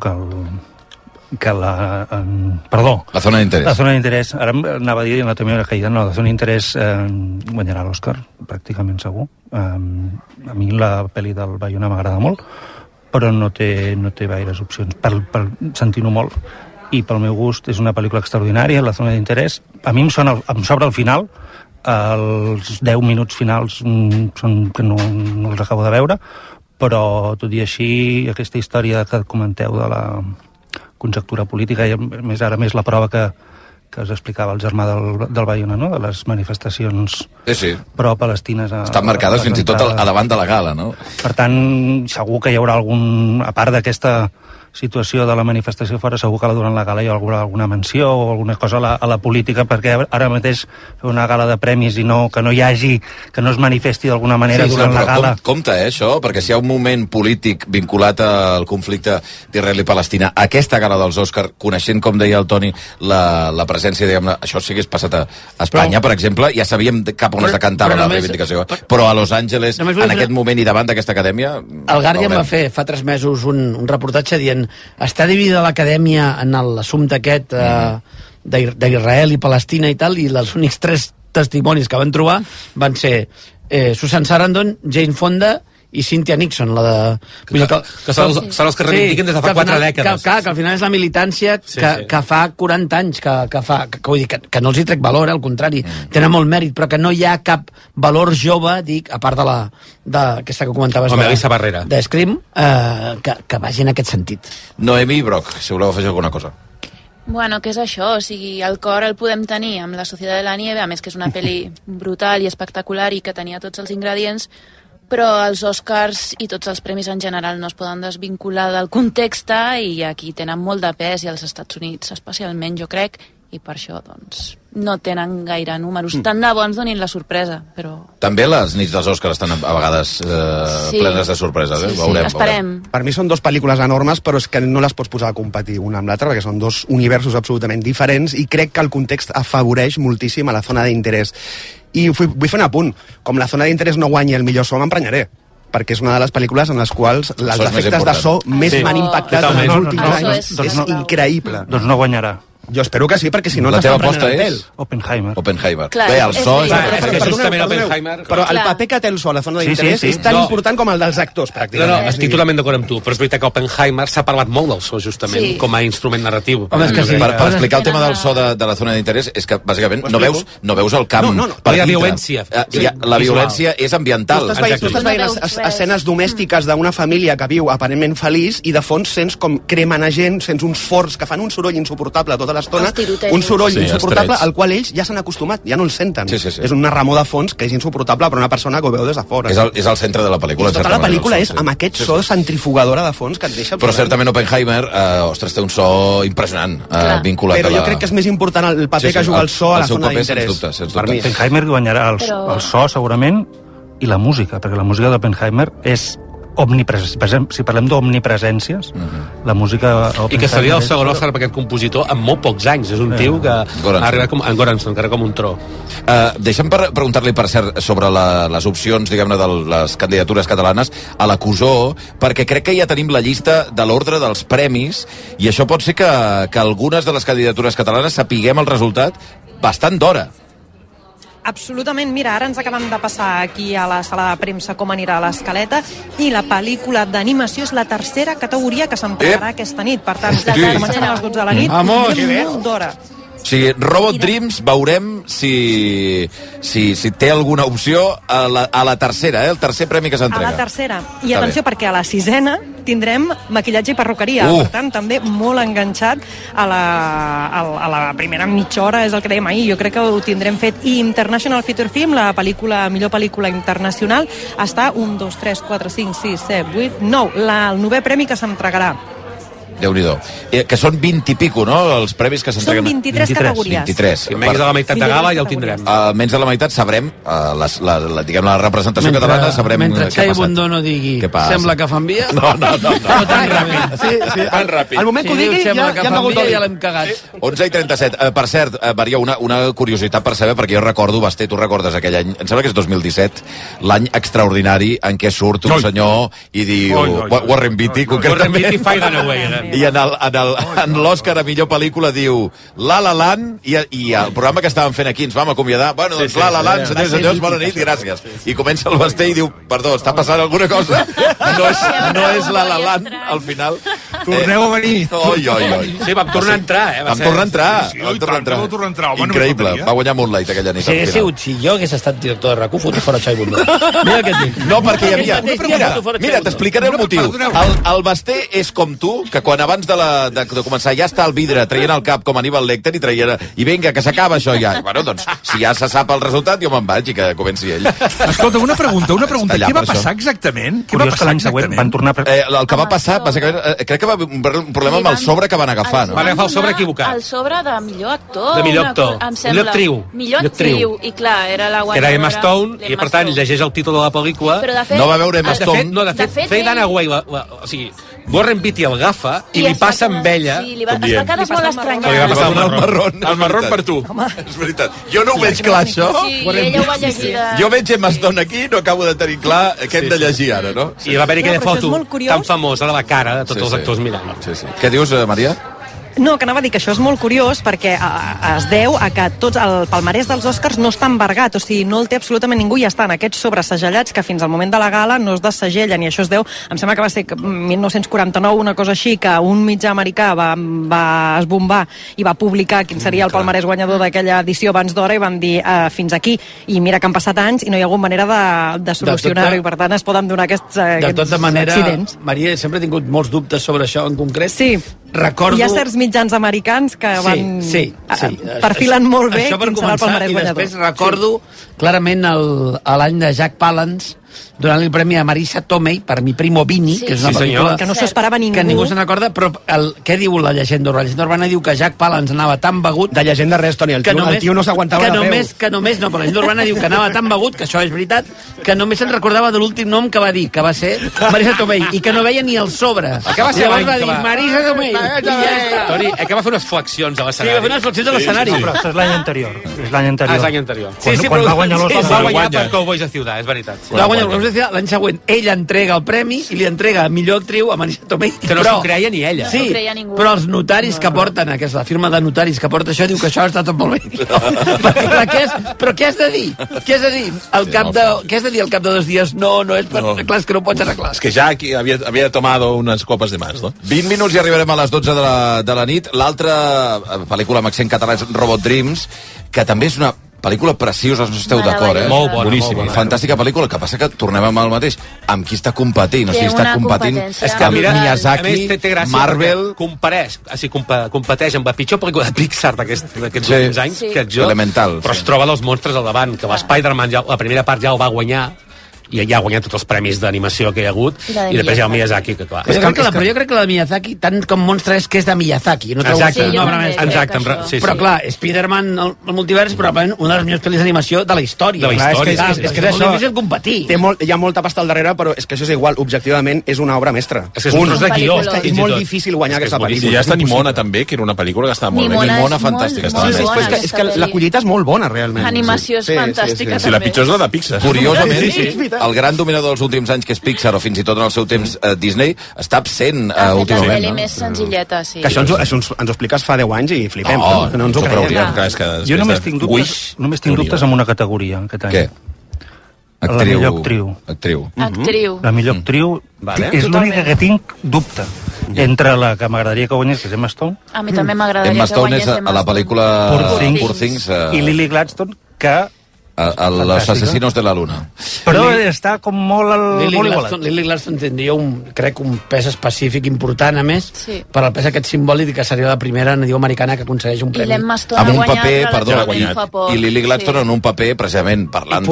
la zona d'interès. La zona d'interès, ara anava a dir Anatomia d'una caïda, no, la zona d'interès guanyarà l'Oscar, pràcticament segur. A mi la pel·li del Bayona m'agrada molt, però no té gaires opcions. Per sentir-ho molt, i pel meu gust és una pel·lícula extraordinària, la zona d'interès. A mi em sobra al final, els 10 minuts finals són que no els acabo de veure, però tot i així aquesta història que comenteu de la conjectura política, i més ara més la prova que us explicava el germà del Bayona, no?, de les manifestacions pro-palestines. Estan marcades fins i tot a davant de la gala, no? Per tant, segur que hi haurà a part d'aquesta situació de la manifestació fora, segur que durant la gala hi haurà alguna menció o alguna cosa a la política, perquè ara mateix fer una gala de premis i que no es manifesti d'alguna manera durant la gala. Compte, això, perquè si hi ha un moment polític vinculat al conflicte d'Israel i Palestina, aquesta gala dels Òscar, coneixent, com deia el Toni, la presència, diguem-ne, això si hagués passat a Espanya, per exemple, ja sabíem cap on es decantava la reivindicació, però a Los Angeles, en aquest moment i davant d'aquesta acadèmia... El Guardian va fer fa 3 mesos un reportatge dient està dividida l'acadèmia en l'assumpte aquest d'Israel i Palestina i tal, i els únics 3 testimonis que van trobar van ser Susan Sarandon, Jane Fonda i Cynthia Nixon, la de... Que són els que reivindiquen des de fa 4 dècades. Que al final és la militància que fa 40 anys, que no els hi trec valor, al contrari, tenen molt mèrit, però que no hi ha cap valor jove, dic, a part d'aquesta que comentaves de Scream, que vagi en aquest sentit. Noemi Brock, si voleu afegir alguna cosa. Bueno, què és això? O sigui, el cor el podem tenir amb La Sociedad de la Nieve, a més que és una pel·li brutal i espectacular i que tenia tots els ingredients, però els Oscars i tots els premis en general no es poden desvincular del context i aquí tenen molt de pes i als Estats Units especialment, jo crec, i per això doncs no tenen gaire números. Tant de bons donin la sorpresa, però... També les nits dels Oscars estan a vegades plenes de sorpreses, Sí, esperem. Per mi són dues pel·lícules enormes, però és que no les pots posar a competir una amb l'altra, perquè són dos universos absolutament diferents, i crec que el context afavoreix moltíssim a La Zona d'Interès. I vull fer un apunt. Com La Zona d'Interès no guanyi el millor so, m'emprenyaré, perquè és una de les pel·lícules en les quals els efectes de so més m'han impactat en els últims anys. És increïble. Doncs no guanyarà. Jo espero que sí, perquè si no la teva aposta és Oppenheimer. Bé, el so és que justament Oppenheimer... Però el paper que té el so a La Zona d'Interès és tan important com el dels actors, pràcticament. No, estic totalment d'acord amb tu, però és veritat que Oppenheimer s'ha parlat molt del so, justament, com a instrument narratiu. Per explicar el tema del so de La Zona d'Interès és que, bàsicament, no veus el camp per dintre. Violència. La violència és ambiental. Tu estàs veient escenes domèstiques d'una família que viu aparentment feliç i de fons sents com cremen a gent, sents uns forts que fan un soroll insuportable tota l'estona, un soroll insuportable al qual ells ja s'han acostumat, ja no el senten. És una remor de fons que és insuportable per una persona que ho veu des de fora. És el centre de la pel·lícula. Tota la pel·lícula és amb aquest so centrifugadora de fons que et deixa... Però certament Oppenheimer, ostres, té un so impressionant vinculat a la... Però jo crec que és més important el paper que juga el so a La Zona d'Interès. Oppenheimer guanyarà el so, segurament, i la música, perquè la música d'Oppenheimer és omnipresent. Si parlem d'omnipresències, la música... I que seria el segon Oscar per aquest compositor en molt pocs anys. És un tio que ha arribat en Goranson, encara com un tro. Deixa'm preguntar-li, per cert, sobre les opcions, diguem-ne, de les candidatures catalanes a la CUSO, perquè crec que ja tenim la llista de l'ordre dels premis, i això pot ser que algunes de les candidatures catalanes sapiguem el resultat bastant d'hora. Absolutament. Mira, ara ens acabem de passar aquí a la sala de premsa com anirà l'escaleta, i la pel·lícula d'animació és la tercera categoria que s'entregarà aquesta nit. Per tant, comencem a les 12 de la nit i tindrem molt d'hora. O sigui, Robot Dreams, veurem si té alguna opció a la tercera, el tercer premi que s'entrega. A la tercera. I atenció, perquè a la sisena tindrem maquillatge i perruqueria. Per tant, també molt enganxat a la primera mitja hora, és el que dèiem ahir. Jo crec que ho tindrem fet. I International Feature Film, la millor pel·lícula internacional, està 1, 2, 3, 4, 5, 6, 7, 8, 9. El 9è premi que s'entregarà. Déu-n'hi-do. Que són 20 i pico, no?, els premis que s'entreguen. Són 23 categories. 23. Si menys de la meitat de gala ja el tindrem. Menys de la meitat sabrem, diguem, la representació catalana, sabrem què ha passat. Mentre Xavi Bundó no digui sembla que fan via... No. Tan ràpid. Tan ràpid. Al moment que ho digui, ja l'hem cagat. 11 i 37. Per cert, Maria, una curiositat per saber, perquè jo recordo, Basté, tu recordes aquell any, em sembla que és 2017, l'any extraordinari en què surt un senyor i diu... Warren Beatty, concretament. Warren Beatty, Fire and Away. I en l'Òscar a millor pel·lícula diu La La Land, i el programa que estàvem fent aquí ens vam acomiadar, bueno, doncs La La Land, senyors, bona nit, gràcies. I comença el Basté i diu, perdó, està passant alguna cosa? No és La La Land, al final. Torneu a venir. Oi. Sí, vam tornar a entrar, Vam tornar a entrar. Increïble, va guanyar Moonlight aquella nit. Si jo hagués estat director de RAC1, foto fora Xavi Bundó. Mira què et dic. No, perquè hi havia... Mira, t'explicaré el motiu. El Basté és com tu, que quan abans de començar ja està el vidre traient el cap com Aníbal Lecter i vinga, que s'acaba això ja. Bueno, doncs, si ja se sap el resultat, jo me'n vaig i que comenci ell. Escolta, una pregunta. Què va passar exactament? Curiós que l'any següent van tornar... El que va passar, bàsicament, crec que va haver un problema amb el sobre que van agafar, no? Van agafar el sobre equivocat. El sobre de millor actor. De millor actor. Millor actriu. Millor actriu. I clar, era la guanyadora. Era Emma Stone, i per tant llegeix el títol de la pel·lícula. No va veure Emma Stone. De fet, Faye Dunaway, o sigui, Warren Beatty el agafa i li passa amb ella... Sí, li va quedar molt estranyat. Li va passar el marrón per tu. És veritat. Jo no ho veig clar, això. Sí, ella ho va llegir. Jo veig Emma Stone aquí i no acabo de tenir clar què hem de llegir ara, no? I va haver aquella foto tan famosa de la cara de tots els actors mirant. Què dius, Maria? No, que anava a dir que això és molt curiós perquè es deu a que tots el palmarès dels Oscars no està embargat, o sigui, no el té absolutament ningú i estan aquests sobresegellats que fins al moment de la gala no es desegellen, i això es deu, em sembla que va ser 1949, una cosa així, que un mitjà americà va esbombar i va publicar quin seria el palmarès guanyador d'aquella edició abans d'hora i van dir fins aquí, i mira que han passat anys i no hi ha hagut manera de solucionar-ho, i per tant es poden donar aquests accidents. De tota manera, Maria, sempre he tingut molts dubtes sobre això en concret. Sí, recordo... hi ha certs mitjans americans que van perfilen molt bé quin serà el palmarès guanyador. I després recordo clarament l'any de Jack Palance donant-li el premi a Marisa Tomei per Mi primo Vini, que és una pel·lícula que no s'ho esperava ningú. Que ningú se'n recorda, però què diu la llegenda urbana? La llegenda urbana diu que Jack Palance anava tan begut... De llegenda res, Toni, el tio no s'aguantava la veu. Que només, no, però la llegenda urbana diu que anava tan begut, que això és veritat, que només se'n recordava de l'últim nom que va dir, que va ser Marisa Tomei, i que no veia ni el sobre. Llavors va dir Marisa Tomei. Toni, que va fer unes flexions a l'escenari. Sí, va fer unes flexions a l'escenari. Però això és l'any anterior. És l'any anterior. És l'any anterior. Quan va guanyar l'Oscar. Va guanyar per Cowboys de Ciudad, és veritat. Va guanyar l'Oscar de Ciudad, l'any següent ella entrega el premi i li entrega millor actriu a Marisa Tomei. Que no s'ho creia ni ella. Sí, però els notaris que porten, la firma de notaris que porta això, diu que això està tot molt bé. Però què has de dir? Què has de dir al cap de 2 dies? No, és clar, és que no pots arreglar. És que ja havia tomado unes copes de más, no? 20 minuts i arribarem a les 12 de la nit. L'altra pel·lícula amb accent català és Robot Dreams, que també és una pel·lícula preciosa, no esteu d'acord, eh? Molt bona, boníssima. Fantàstica pel·lícula, el que passa que tornem amb el mateix. Amb qui està competint? O sigui, està competint és que Miyazaki, Marvel... Competeix amb la pitjor pel·lícula de Pixar d'aquests últims anys, que jo, Elemental. Però es troba els monstres al davant, que l'Spider-Man, la primera part ja el va guanyar, i ja ha guanyat tots els premis d'animació que hi ha hagut, i després hi ha el Miyazaki, que clar. Però jo crec que la de Miyazaki, tant com monstre és que és de Miyazaki. No exacte, sí, però clar, Spider-Man, el multivers, probablement una de les millors pel·lis d'animació de la història. És que és molt difícil competir. Hi ha molta pasta al darrere, però és que això és igual, objectivament, és una obra mestra. És que és un tros de guió. És molt difícil guanyar aquesta pel·lícula. I ja està Nimona, també, que era una pel·lícula que estava molt bé. Nimona, fantàstica. És que la collita és molt bona, realment. L'animació és fantàstica, també. Si la pitjor és la de Pixar. Curiosament, el gran dominador dels últims anys, que és Pixar, o fins i tot en el seu temps Disney, està absent últimament. La pel·li més senzilleta, sí. Que això ens ho expliques fa 10 anys i flipem. No ens ho creiem. Jo només tinc dubtes amb una categoria aquest any. Què? La millor actriu. La millor actriu és l'única que tinc dubte. Entre la que m'agradaria que guanyés, que és Emma Stone. A mi també m'agradaria que guanyés Emma Stone. A la pel·lícula Poor Things. I Lily Gladstone, que... Los asesinos de la luna. Però està com molt igualat. Lily Gladstone tindria un pes específic important, a més, per al pes aquest simbòlic que seria la primera nadiu americana que aconsegueix un premi. I l'Emma Stone ha guanyat fa poc. I Lily Gladstone en un paper, precisament, parlant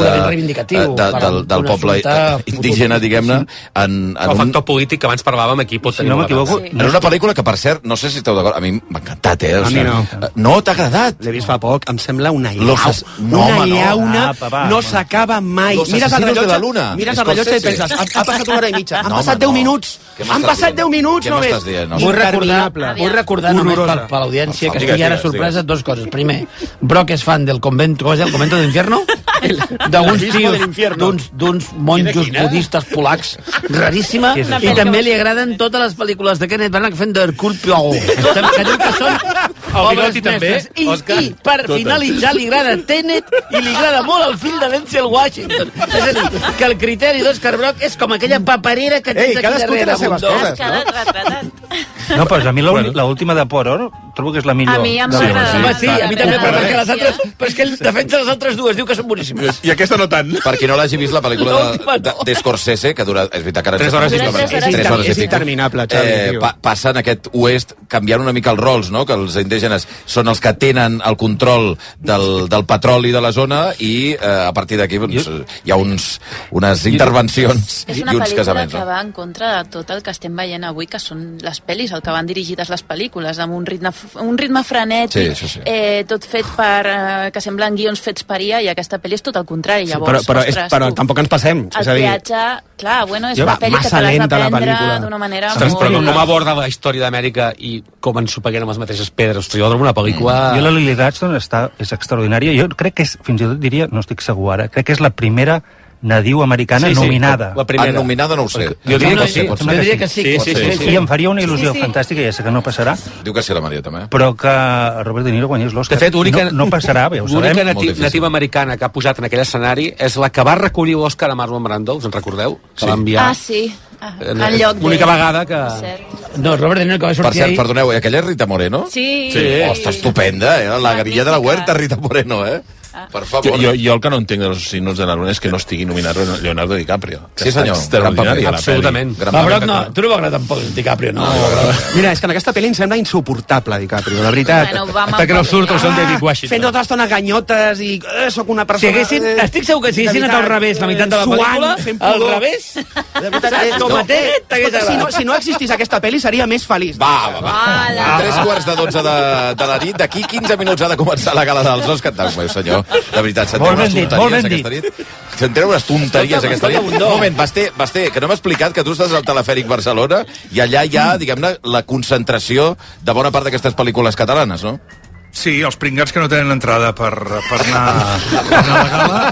del poble indígena, diguem-ne. El factor polític que abans parlàvem aquí pot tenir... No m'equivoco. És una pel·lícula que, per cert, no sé si esteu d'acord, a mi m'ha encantat, eh? A mi no. No t'ha agradat? L'he vist fa poc, em sembla una llauna. No s'acaba mai. Mires el rellotge i penses, ha passat 1 hora i mitja, han passat 10 minuts. Han passat 10 minuts només. Vull recordar només per l'audiència que estigui ara sorpresa 2 coses. Primer, Brock és fan del convento de l'Infierno, d'uns tios, d'uns monjos budistes polacs, raríssima, i també li agraden totes les pel·lícules de Kenneth Branagh fent d'Hercule Poirot, que diu que són obres mestres. I per finalitzar li agrada Tenet i li agrada molt el fill de Denzel Washington. És a dir, que el criteri d'Òscar Brock és com aquella paperera que tens aquí darrere. No, però a mi l'última de Poirot trobo que és la millor. A mi ja m'agrada. Sí, a mi també, perquè les altres... Però és que ell defensa les altres dues, diu que són boníssimes. I aquesta no tant. Per qui no l'hagi vist, la pel·lícula de Scorsese, que dura... És veritat que ara... 3 hores i pico. És interminable, Xavi. Passa en aquest oest canviant una mica els rols, no? Que els indígenes són els que tenen el control del petroli de la zona i a partir d'aquí hi ha unes intervencions i uns casaments. És una pel·lícula que va en contra de tot el que estem veient avui, que són les pel·lis, el que van dirigides les pel·lícules, amb un ritme frenètic, tot fet que semblen guions fets per IA, i aquesta pel·li és tot el contrari. Llavors, però tampoc ens passem. El viatge, clar, és una pel·li que te l'has d'aprendre d'una manera molt... Però com aborda la història d'Amèrica i com ens ho paguen amb les mateixes pedres, jo trobo una pel·lícula... Jo la Lily Gladstone és extraordinària. Jo crec que és, fins i tot diria, no estic segur ara, crec que és la primera nadiu americana nominada. La primera. Nominada no ho sé. Jo diria que sí. I em faria una il·lusió fantàstica, ja sé que no passarà. Diu que sí, la Maria, també. Però que Robert De Niro guanyés l'Oscar. De fet, no passarà, ja ho sabem. L'única nativa americana que ha posat en aquell escenari és la que va recollir l'Oscar a Marlon Brando, us en recordeu? Que va enviar... Ah, sí. En lloc de... L'única vegada que... No, Robert De Niro que va sortir Per cert, perdoneu, aquella és Rita Moreno? Sí. Ostres, estupenda, la grilla de la Huerta, Rita Moreno, Per favor. Jo el que no entenc dels signos de la luna és que no estigui nominat Leonardo DiCaprio. Sí, senyor. Extraordinari. Absolutament. Broc, no, tu no m'agrada tampoc DiCaprio, no? Mira, és que en aquesta pel·li em sembla insuportable DiCaprio, la veritat. Hasta que los surtos són David Washington. Fent tota l'estona ganyotes i sóc una persona... Estic segur que si haguessin anat al revés la meitat de la pel·lícula, al revés, si no existís aquesta pel·li seria més feliç. Va. 3:15 de la nit, d'aquí 15 minuts ha de començar la gala dels Oscars. Meu senyor, de veritat, s'entén unes tonteries aquesta nit. S'entén unes tonteries aquesta nit. Un moment, Basté, que no m'ha explicat que tu estàs al Telefèric Barcelona i allà hi ha, diguem-ne, la concentració de bona part d'aquestes pel·lícules catalanes, no? Sí, els pringats que no tenen entrada per anar a la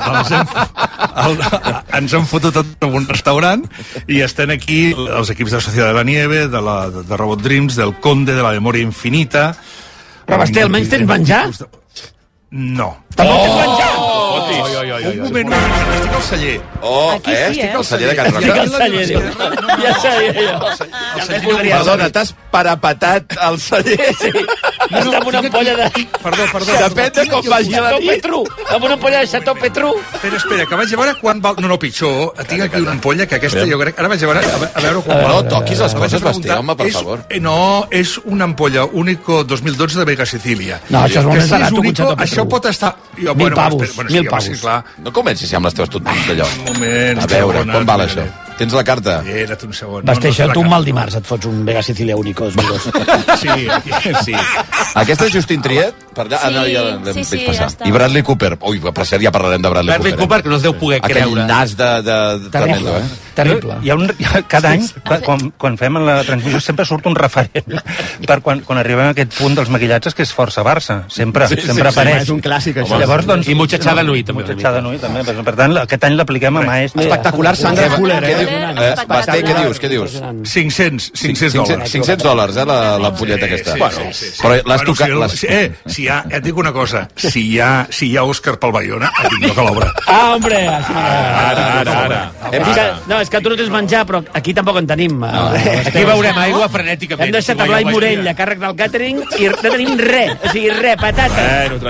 gala ens han fotut tot en un restaurant i estan aquí els equips de Sociedad de la Nieve, de Robot Dreams, del Conde, de la Memoria Infinita. Però, Basté, almenys tens menjar? No. Tampoc tens menjar? Un moment, estic al celler. Estic al celler de Can Roca. Estic al celler, diu. Ja sabia jo. Perdona, t'has parapetat al celler? Sí. Està amb una ampolla de... Perdó. Depèn de com vagi la nit. Amb una ampolla de Chateau Petrú. Espera, que vaig a veure quan val... No, pitjor. Tinc aquí una ampolla que aquesta jo crec... Ara vaig a veure quan val. No toquis les coses, Basté, home, per favor. No, és una ampolla Único 2012 de Vega Sicilia. No, això és molt més barat, un Chateau Petrú. Això pot estar... 1.000 pavos. 1.000 pavos. No comencis amb les teves tonteries d'allò. Un moment. A veure, com val això? Tens la carta? Espera't un segon. Basté, això tu un mal dimarts et fots un Vega Sicilia Único 2002. Sí. Aquesta és Justin Triet? Sí, ja està. I Bradley Cooper. Ui, per cert, ja parlarem de Bradley Cooper, que no es deu poder creure. Aquell nas de... Terrible. Cada any, quan fem la transmissió, sempre surt un referent per quan arribem a aquest punt dels maquillatges, que és força Barça. Sempre apareix. És un clàssic, això. Llavors, doncs... I Muchachada Nui, també. Muchachada Nui, també. Per tant, aquest any l'apliquem a Maestro. Espectacular, Sandra Fuller, Basté, què dius? 500 dòlars. $500, l'ampolleta aquesta. Bueno, però l'has tocat... Et dic una cosa, si hi ha Òscar pel Bayona, et dic que l'obra. Ah, hombre! Ara. No, és que tu no tens menjar, però aquí tampoc en tenim. Aquí veurem aigua frenèticament. Hem deixat a Blai Morell a càrrec del càtering i no tenim res. O sigui, res, patata.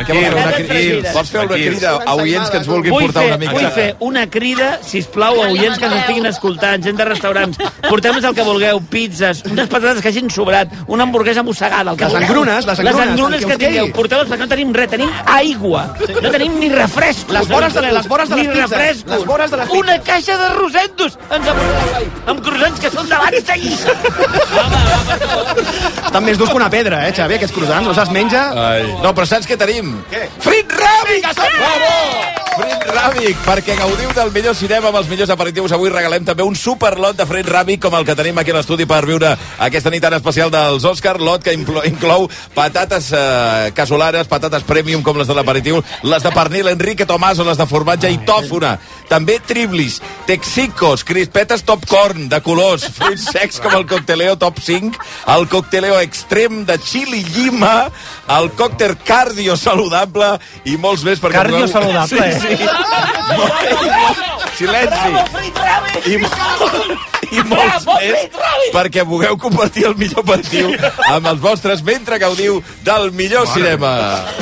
Vols fer una crida a oients que ens vulguin portar una mica? Vull fer una crida, sisplau, a oients que ens estiguin escoltant, gent de restaurants. Porteu-nos el que vulgueu, pizzas, unes patates que hagin sobrat, una hamburguesa mossegada, el que vulgueu. Les engrunes que tingueu, porteu-les perquè no tenim res, tenim aigua. No tenim ni refrescos. Les vores de les pizzas. Les vores de les pizzas. Una caixa de rosendos. Ens ha portat amb croissants que són d'abans d'ahir. Estan més durs que una pedra, Xavi, aquests croissants. No se'ls menja. No, però saps què tenim? Frit Ràbic! Bravo! Frit Ràbic, perquè gaudiu del millor cinema amb els millors aperitius. Avui regalem també un superlot de Frit Ràbic, com el que tenim aquí a l'estudi per viure aquesta nit tan especial dels Òscar. Lot que inclou patates casolares, patates premium com les de l'aperitiu, les de pernil Enrique Tomàs o les de formatge i tòfona. També triblis, texicos, crispetes top corn de colors, fruits secs com el cocteleo top 5, el cocteleo extrem de chili llima, el còctel cardio saludable i molts més. Cardio saludable, Sí. Silenci. I molts més perquè pugueu compartir el millor aperitiu amb els vostres mentre gaudiu del millor cinema.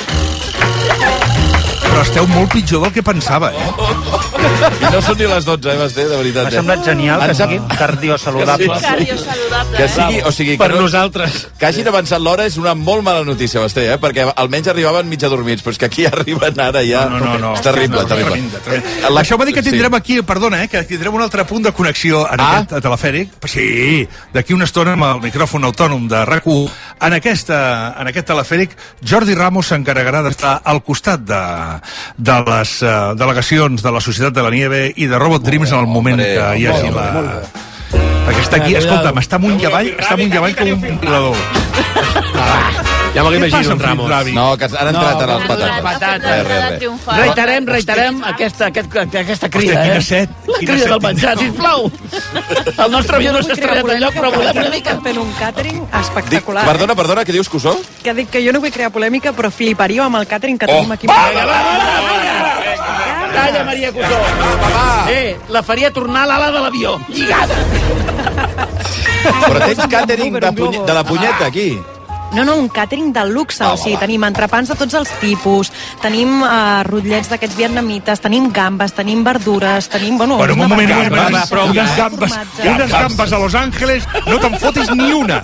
Però esteu molt pitjor del que pensava, I no són ni les 12, Basté, de veritat. M'ha semblat genial que sigui cardiosaludable. Que sigui, o sigui, per nosaltres. Que hagin avançat l'hora és una molt mala notícia, Basté, perquè almenys arribaven mitja dormits, però és que aquí arriben ara ja... No. És terrible. Això va dir que tindrem aquí, perdona, que tindrem un altre punt de connexió en aquest telefèric. Sí, d'aquí una estona amb el micròfon autònom de RAC1. En aquest telefèric, Jordi Ramos s'encarregarà d'estar al costat de les delegacions de la Societat de la Nieve i de Robot Dreams en el moment que hi hagi la... Perquè està aquí, escolta'm, està amunt i avall com un volador. Ja me'l imagino, en Ramos. No, que han entrat ara les patates. Reiterem aquesta crida, Hòstia, quina set. La crida del menjar, sisplau. El nostre avió no s'ha estrellat enlloc, però volem una mica. Fent un càtering espectacular. Perdona, què dius, Cusó? Que dic que jo no vull crear polèmica, però fliparíeu amb el càtering que tenim aquí. Calla, Maria Cusó. La faria tornar a l'ala de l'avió. Lligada. Però tens càtering de la punyeta, aquí. No, un càtering de luxe, o sigui, tenim entrepans de tots els tipus, tenim rotllets d'aquests vietnamites, tenim gambes, tenim verdures, tenim... Bueno, un moment, unes gambes a Los Ángeles, no te'n fotis ni una,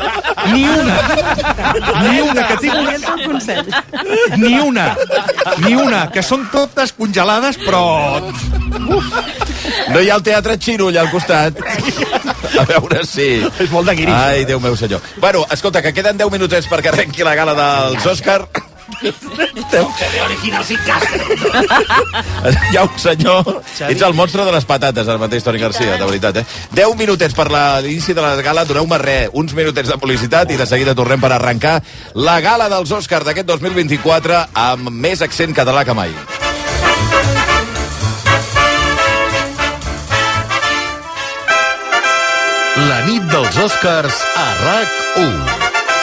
que tinc... Ni una, que són totes congelades, però... No hi ha el teatre xino allà al costat. A veure si... És molt de guiris. Ai, Déu meu senyor. Bueno, escolta, que queden 10 minutets perquè arrenqui la gala dels Òscar. Hi ha un senyor... Ets el monstre de les patates, el mateix Toni Garcia, de veritat, 10 minutets per l'inici de la gala, doneu-me uns minutets de publicitat i de seguida tornem per arrencar la gala dels Òscar d'aquest 2024 amb més accent català que mai. La nit dels Òscars a RAC1.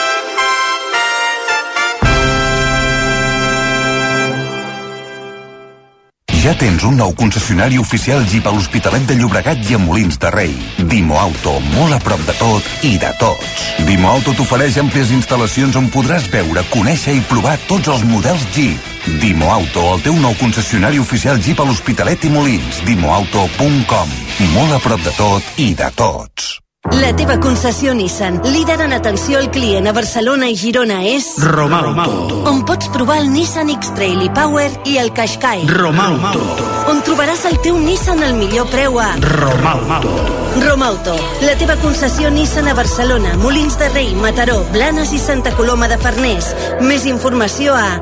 Ja tens un nou concessionari oficial Jeep a l'Hospitalet de Llobregat i a Molins de Rei. Dimo Auto, molt a prop de tot i de tots. Dimo Auto t'ofereix àmplies instal·lacions on podràs veure, conèixer i provar tots els models Jeep. Dimo Auto, el teu nou concessionari oficial Jeep a l'Hospitalet i Molins. Dimoauto.com. Molt a prop de tot i de tots. La teva concessió Nissan, líder en atenció al client a Barcelona i Girona, és... Romauto. On pots provar el Nissan X-Trail i Power i el Qashqai. Romauto. On trobaràs el teu Nissan al millor preu a... Romauto. Romauto, la teva concessió Nissan a Barcelona, Molins de Rei, Mataró, Blanes i Santa Coloma de Farners. Més informació a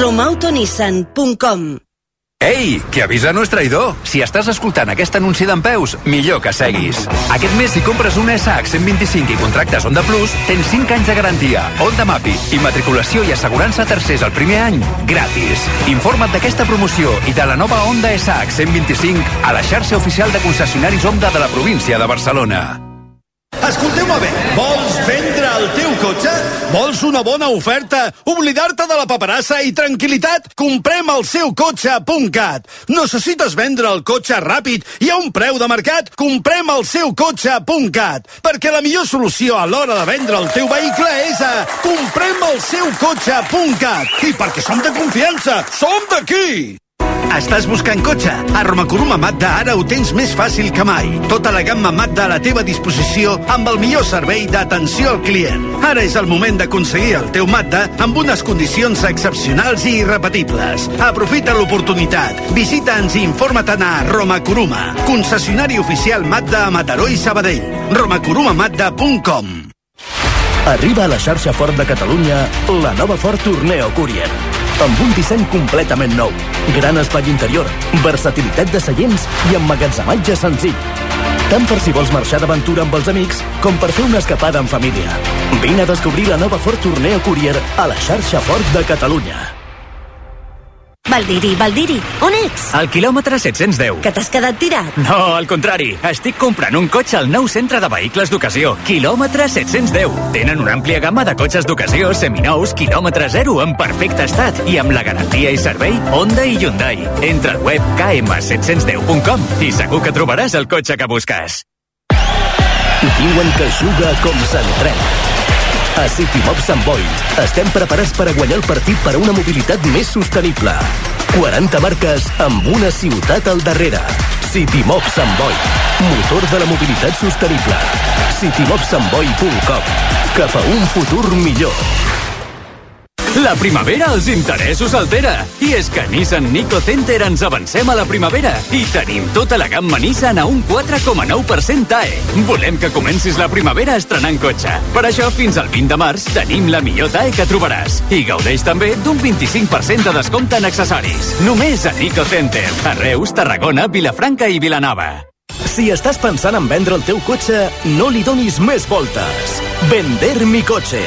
romautonissan.com. Ei, que avisa no és traïdor. Si estàs escoltant aquest anunci d'Empeus, millor que seguis. Aquest mes, si compres un SH 125 i contractes Honda Plus, tens 5 anys de garantia, Honda Mapi, immatriculació i assegurança a tercers el primer any, gratis. Informa't d'aquesta promoció i de la nova Honda SH 125 a la xarxa oficial de concessionaris Honda de la província de Barcelona. Escolteu-me bé, vols vendre el teu cotxe? Vols una bona oferta? Oblidar-te de la paperassa i tranquil·litat? Comprem el SeuCotxe.cat. Necessites vendre el cotxe ràpid i a un preu de mercat? Comprem el SeuCotxe.cat. Perquè la millor solució a l'hora de vendre el teu vehicle és a Comprem el SeuCotxe.cat. I perquè som de confiança, som d'aquí! Estàs buscant cotxe? A Romakuruma Mazda ara ho tens més fàcil que mai. Tota la gamma Mazda a la teva disposició amb el millor servei d'atenció al client. Ara és el moment d'aconseguir el teu Mazda amb unes condicions excepcionals i irrepetibles. Aprofita l'oportunitat. Visita'ns i informa-te'n a Romakuruma, concessionari oficial Mazda a Mataró i Sabadell. romakurumamazda.com. Arriba a la xarxa Ford de Catalunya la nova Ford Tourneo Courier. Amb un disseny completament nou, gran espai interior, versatilitat de seients i emmagatzematge senzill. Tant per si vols marxar d'aventura amb els amics, com per fer una escapada en família. Vine a descobrir la nova Ford Tourneo Courier a la xarxa Ford de Catalunya. Valdiri, on ets? Al quilòmetre 710. Que t'has quedat tirat? No, al contrari. Estic comprant un cotxe al nou centre de vehicles d'ocasió. Quilòmetre 710. Tenen una àmplia gamma de cotxes d'ocasió, seminous, quilòmetre zero, en perfecte estat i amb la garantia i servei Honda i Hyundai. Entra al web km710.com i segur que trobaràs el cotxe que busques. Diuen que juga com s'entrena. A City Mob Sant Boi estem preparats per a guanyar el partit per a una mobilitat més sostenible. 40 marques amb una ciutat al darrere. City Mob Sant Boi, motor de la mobilitat sostenible. citymobsantboi.com. Cap a un futur millor. La primavera els interessos altera. I és que a Nissan Nico Center ens avancem a la primavera i tenim tota la gamma Nissan a un 4,9% TAE. Volem que comencis la primavera estrenant cotxe. Per això, fins al 20 de març, tenim la millor TAE que trobaràs. I gaudeix també d'un 25% de descompte en accessoris. Només a Nico Center. A Reus, Tarragona, Vilafranca i Vilanova. Si estàs pensant en vendre el teu cotxe, no li donis més voltes. Vender mi cotxe.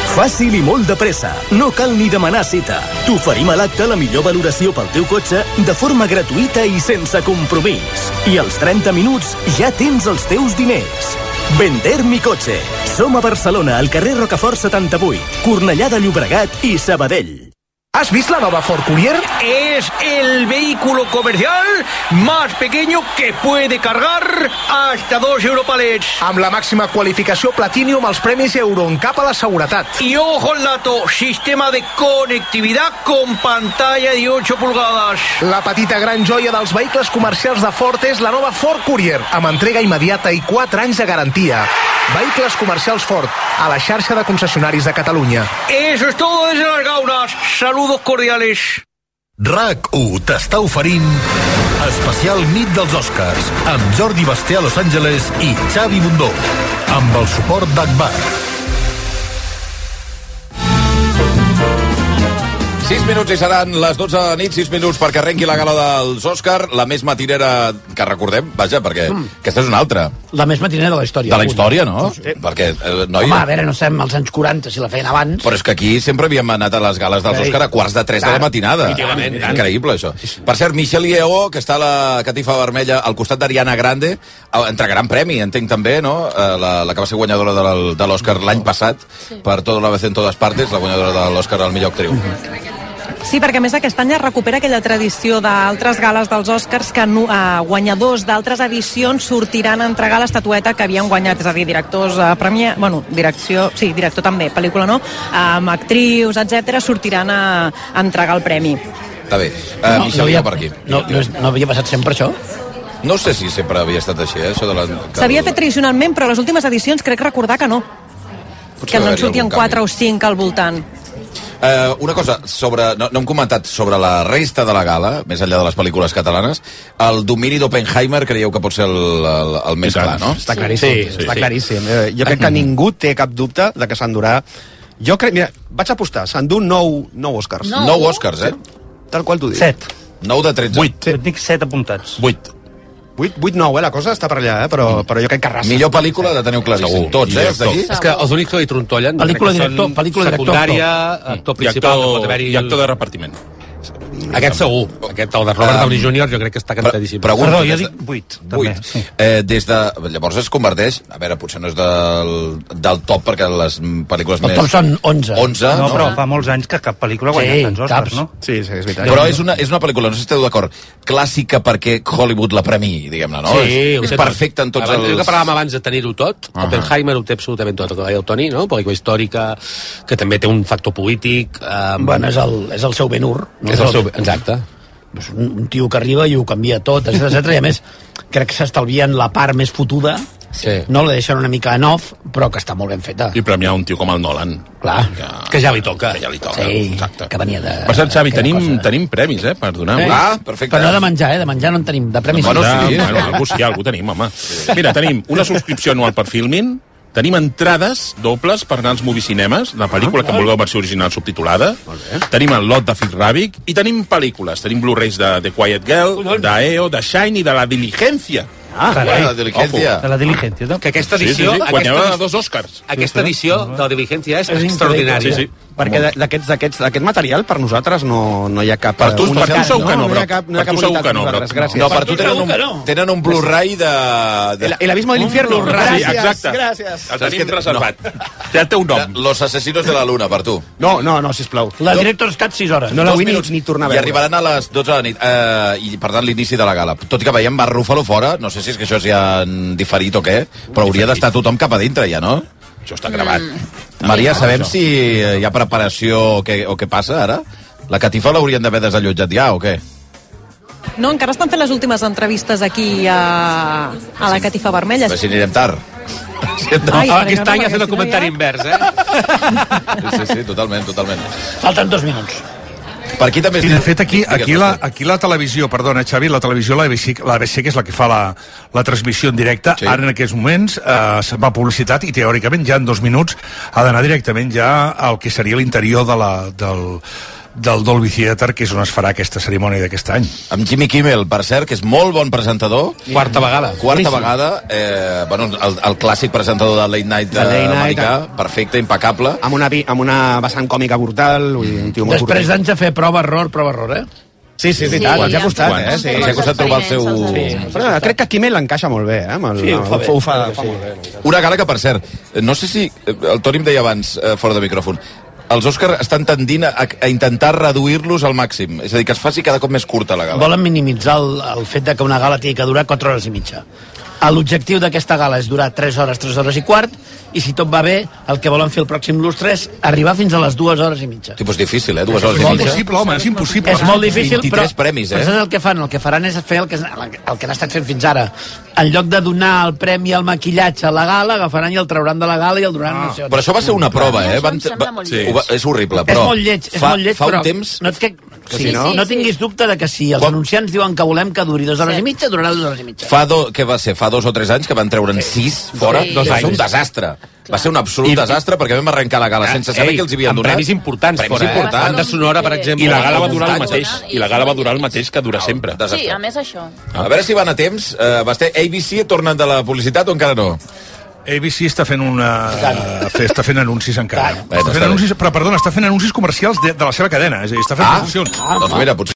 Fàcil i molt de pressa. No cal ni demanar cita. T'oferim a l'acte la millor valoració pel teu cotxe de forma gratuïta i sense compromís. I als 30 minuts ja tens els teus diners. Vender mi cotxe. Som a Barcelona, al carrer Rocafort 78, Cornellà de Llobregat i Sabadell. ¿Has visto la nueva Ford Courier? Es el vehículo comercial más pequeño que puede cargar hasta 2 Europalets. Amb la màxima qualificació Platinum als premis EuroNCAP a la seguretat. Y ojo el dato, sistema de conectividad con pantalla de 8 pulgadas. La petita gran joia dels vehicles comercials de Ford és la nova Ford Courier, amb entrega immediata i 4 anys de garantia. Vehicles comercials Ford, a la xarxa de concessionaris de Catalunya. Eso es todo desde las Gaunas. Saludos cordiales. RAC1 t'està oferint especial nit dels Oscars amb Jordi Basté a Los Angeles i Xavi Bundó amb el suport d'Akbar. 6 minuts i seran les 12 de la nit, 6 minuts perquè arrenqui la gala dels Òscar, la més matinera que recordem, vaja, perquè aquesta és una altra. La més matinera de la història. De la història, no? Sí. Perquè, noi... Home, a veure, no sabem als anys 40 si la feien abans. Però és que aquí sempre havíem anat a les gales dels Òscar a quarts de 3 de la matinada. Increïble, això. Per cert, Michelle Yeoh, que està a la catifa vermella al costat d'Ariana Grande, entregaran premi, entenc també, no? La que va ser guanyadora de l'Òscar l'any passat, per Todo una vez en todas partes, la guanyadora de l'Òscar al millor actriu. Sí, perquè a més aquest any es recupera aquella tradició d'altres gales dels Oscars que guanyadors d'altres edicions sortiran a entregar l'estatueta que havien guanyat, és a dir, directors director també, pel·lícula no, actrius, etc, sortiran a entregar el premi. Està bé. Michelle Yeoh per aquí. No havia passat sempre això? No sé si sempre havia estat així, això de la... S'havia fet tradicionalment, però les últimes edicions crec recordar que no. Que no en sortien 4 o 5 al voltant. Una cosa, no hem comentat sobre la resta de la gala, més enllà de les pel·lícules catalanes, el domini d'Oppenheimer creieu que pot ser el més clar, no? Està claríssim, està claríssim. Jo crec que ningú té cap dubte de que s'endurà... Jo crec, mira, vaig apostar, s'endú 9 Oscars. 9 Oscars, Tal qual t'ho dic. 7. 9 de 13. 8. Et dic 7 apuntats. 8. 8-9, la cosa està per allà, però jo crec que arrasa. Millor pel·lícula de teniu claríssim. Tots, els d'aquí? És que els únics que li trontollen... Pel·lícula director, secundària, actor principal, i actor de repartiment. Aquest segur. Aquest, el de Robert Downey Jr., jo crec que està cantadíssim. Perdó, jo dic 8. 8. Sí. Des de... Llavors es converteix... A veure, potser no és del top, perquè les pel·lícules més... El top són 11. 11, no? Però fa molts anys que cap pel·lícula ha guanyat tants Oscars, no? Sí, és veritat. Però és una pel·lícula, no sé si esteu d'acord, clàssica perquè Hollywood la premiï, diguem-ne, no? Sí, és perfecte en tots els... Jo que parlàvem abans de tenir-ho tot, Oppenheimer ho té absolutament tot, el que deia el Toni, no? Pel·lícula històrica, que també té un factor polític... Bueno, és el seu Ben-Hur. És el seu... Exacte. És un tio que arriba i ho canvia tot, etc. I a més, crec que s'estalvien la part més fotuda, no la deixen una mica en off, però que està molt ben feta. I premiar un tio com el Nolan. Clar. Que ja li toca. Sí, exacte. Que venia de... Per cert, Xavi, tenim premis, per donar. Perfecte. Però no de menjar, de menjar no en tenim, de premis. Bueno, algú tenim, home. Mira, tenim una subscripció anual per Filmin, tenim entrades dobles per anar als movicinemes, la pel·lícula que vulgueu versió original subtitulada, tenim el lot de Phil Ravic, i tenim pel·lícules, tenim Blu-rays de The Quiet Girl, d'EO, de Shine i de La Diligencia. La Diligencia. De La Diligencia, no? Que aquesta edició... Sí. Guanyava 2 Oscars. Aquesta edició de La Diligencia és extraordinària. Sí. Perquè d'aquest material per nosaltres no hi ha cap... Per tu segur que no, no hi ha cap unitat per nosaltres, gràcies. No, per tu tenen un Blu-ray de... El abismo de l'infierno. Sí, exacte. Gràcies. El tenim reservat. Ja té un nom. Los asesinos de la luna, per tu. No, sisplau. La Director's Cut 6 hores. No la vull ni tornar a veure. I arribaran a les 12 de la nit. I, per tant, l'inici de la gala. Tot i que veiem Mark Ruffalo fora, no sé si és que això ja han diferit o què, però hauria d'estar tothom cap a dintre ja, no? Això està gravat. Maria, sabem si hi ha preparació o què passa ara? La catifa l'haurien d'haver desallotjat ja o què? No, encara estan fent les últimes entrevistes aquí a la catifa vermella. Si anirem tard. Aquest any ha fet el comentari invers, Sí, totalment. Falten 2 minuts. Per aquí també... I de fet aquí la televisió, perdona Xavi, la televisió, l'ABC, que és la que fa la transmissió en directe, ara en aquests moments se'n va publicitat i teòricament ja en 2 minuts ha d'anar directament ja al que seria l'interior del Dolby Theatre, que és on es farà aquesta cerimònia d'aquest any. Amb Jimmy Kimmel, per cert, que és molt bon presentador. Quarta vegada. El clàssic presentador de Late Night americà, perfecte, impecable. Amb una vessant còmica brutal. Un tio molt després d'anys de fer prova-error, Sí, és veritat, els ha costat, Sí, els ha costat trobar el seu... Però crec que Kimmel l'encaixa molt bé, ho fa molt bé. Una gala que, per cert, no sé si... El Toni em deia abans, fora de micròfon, els Òscar estan tendint a intentar reduir-los al màxim. És a dir, que es faci cada cop més curta la gala. Volen minimitzar el fet de que una gala tingui que durar 4 hores i mitja. L'objectiu d'aquesta gala és durar 3 hores i quart, i si tot va bé, el que volen fer el pròxim lustre és arribar fins a les 2 hores i mitja. Tipus difícil, 2 hores i mitja. És impossible, home, és impossible. És molt difícil, 23 premis, però és el que fan. El que faran és fer el que han estat fent fins ara. En lloc de donar el premi al maquillatge a la gala, agafaran i el trauran de la gala i el donaran no sé on. Però això va ser una prova, És horrible, però... És molt lleig, fa un temps... No tinguis dubte de que si els anunciants diuen que volem que duri 2 hores i mitja, durarà 2 hores i mitja. Què va ser? Fa 2 o 3 anys que van treure'n 6 fora? Va ser un desastre. Va ser un absolut desastre perquè vam arrencar la gala sense saber què els havien donat. Premis importants fora, Banda sonora, per exemple. I la gala va durar el mateix. I la gala va durar el mateix que dura sempre. Sí, a més això. A veure si van a temps. Basté, ABC tornen de la publicitat o encara no? ABC està fent anuncis encara. Està fent anuncis comercials de la seva cadena. És a dir, està fent promocions. Doncs mira, potser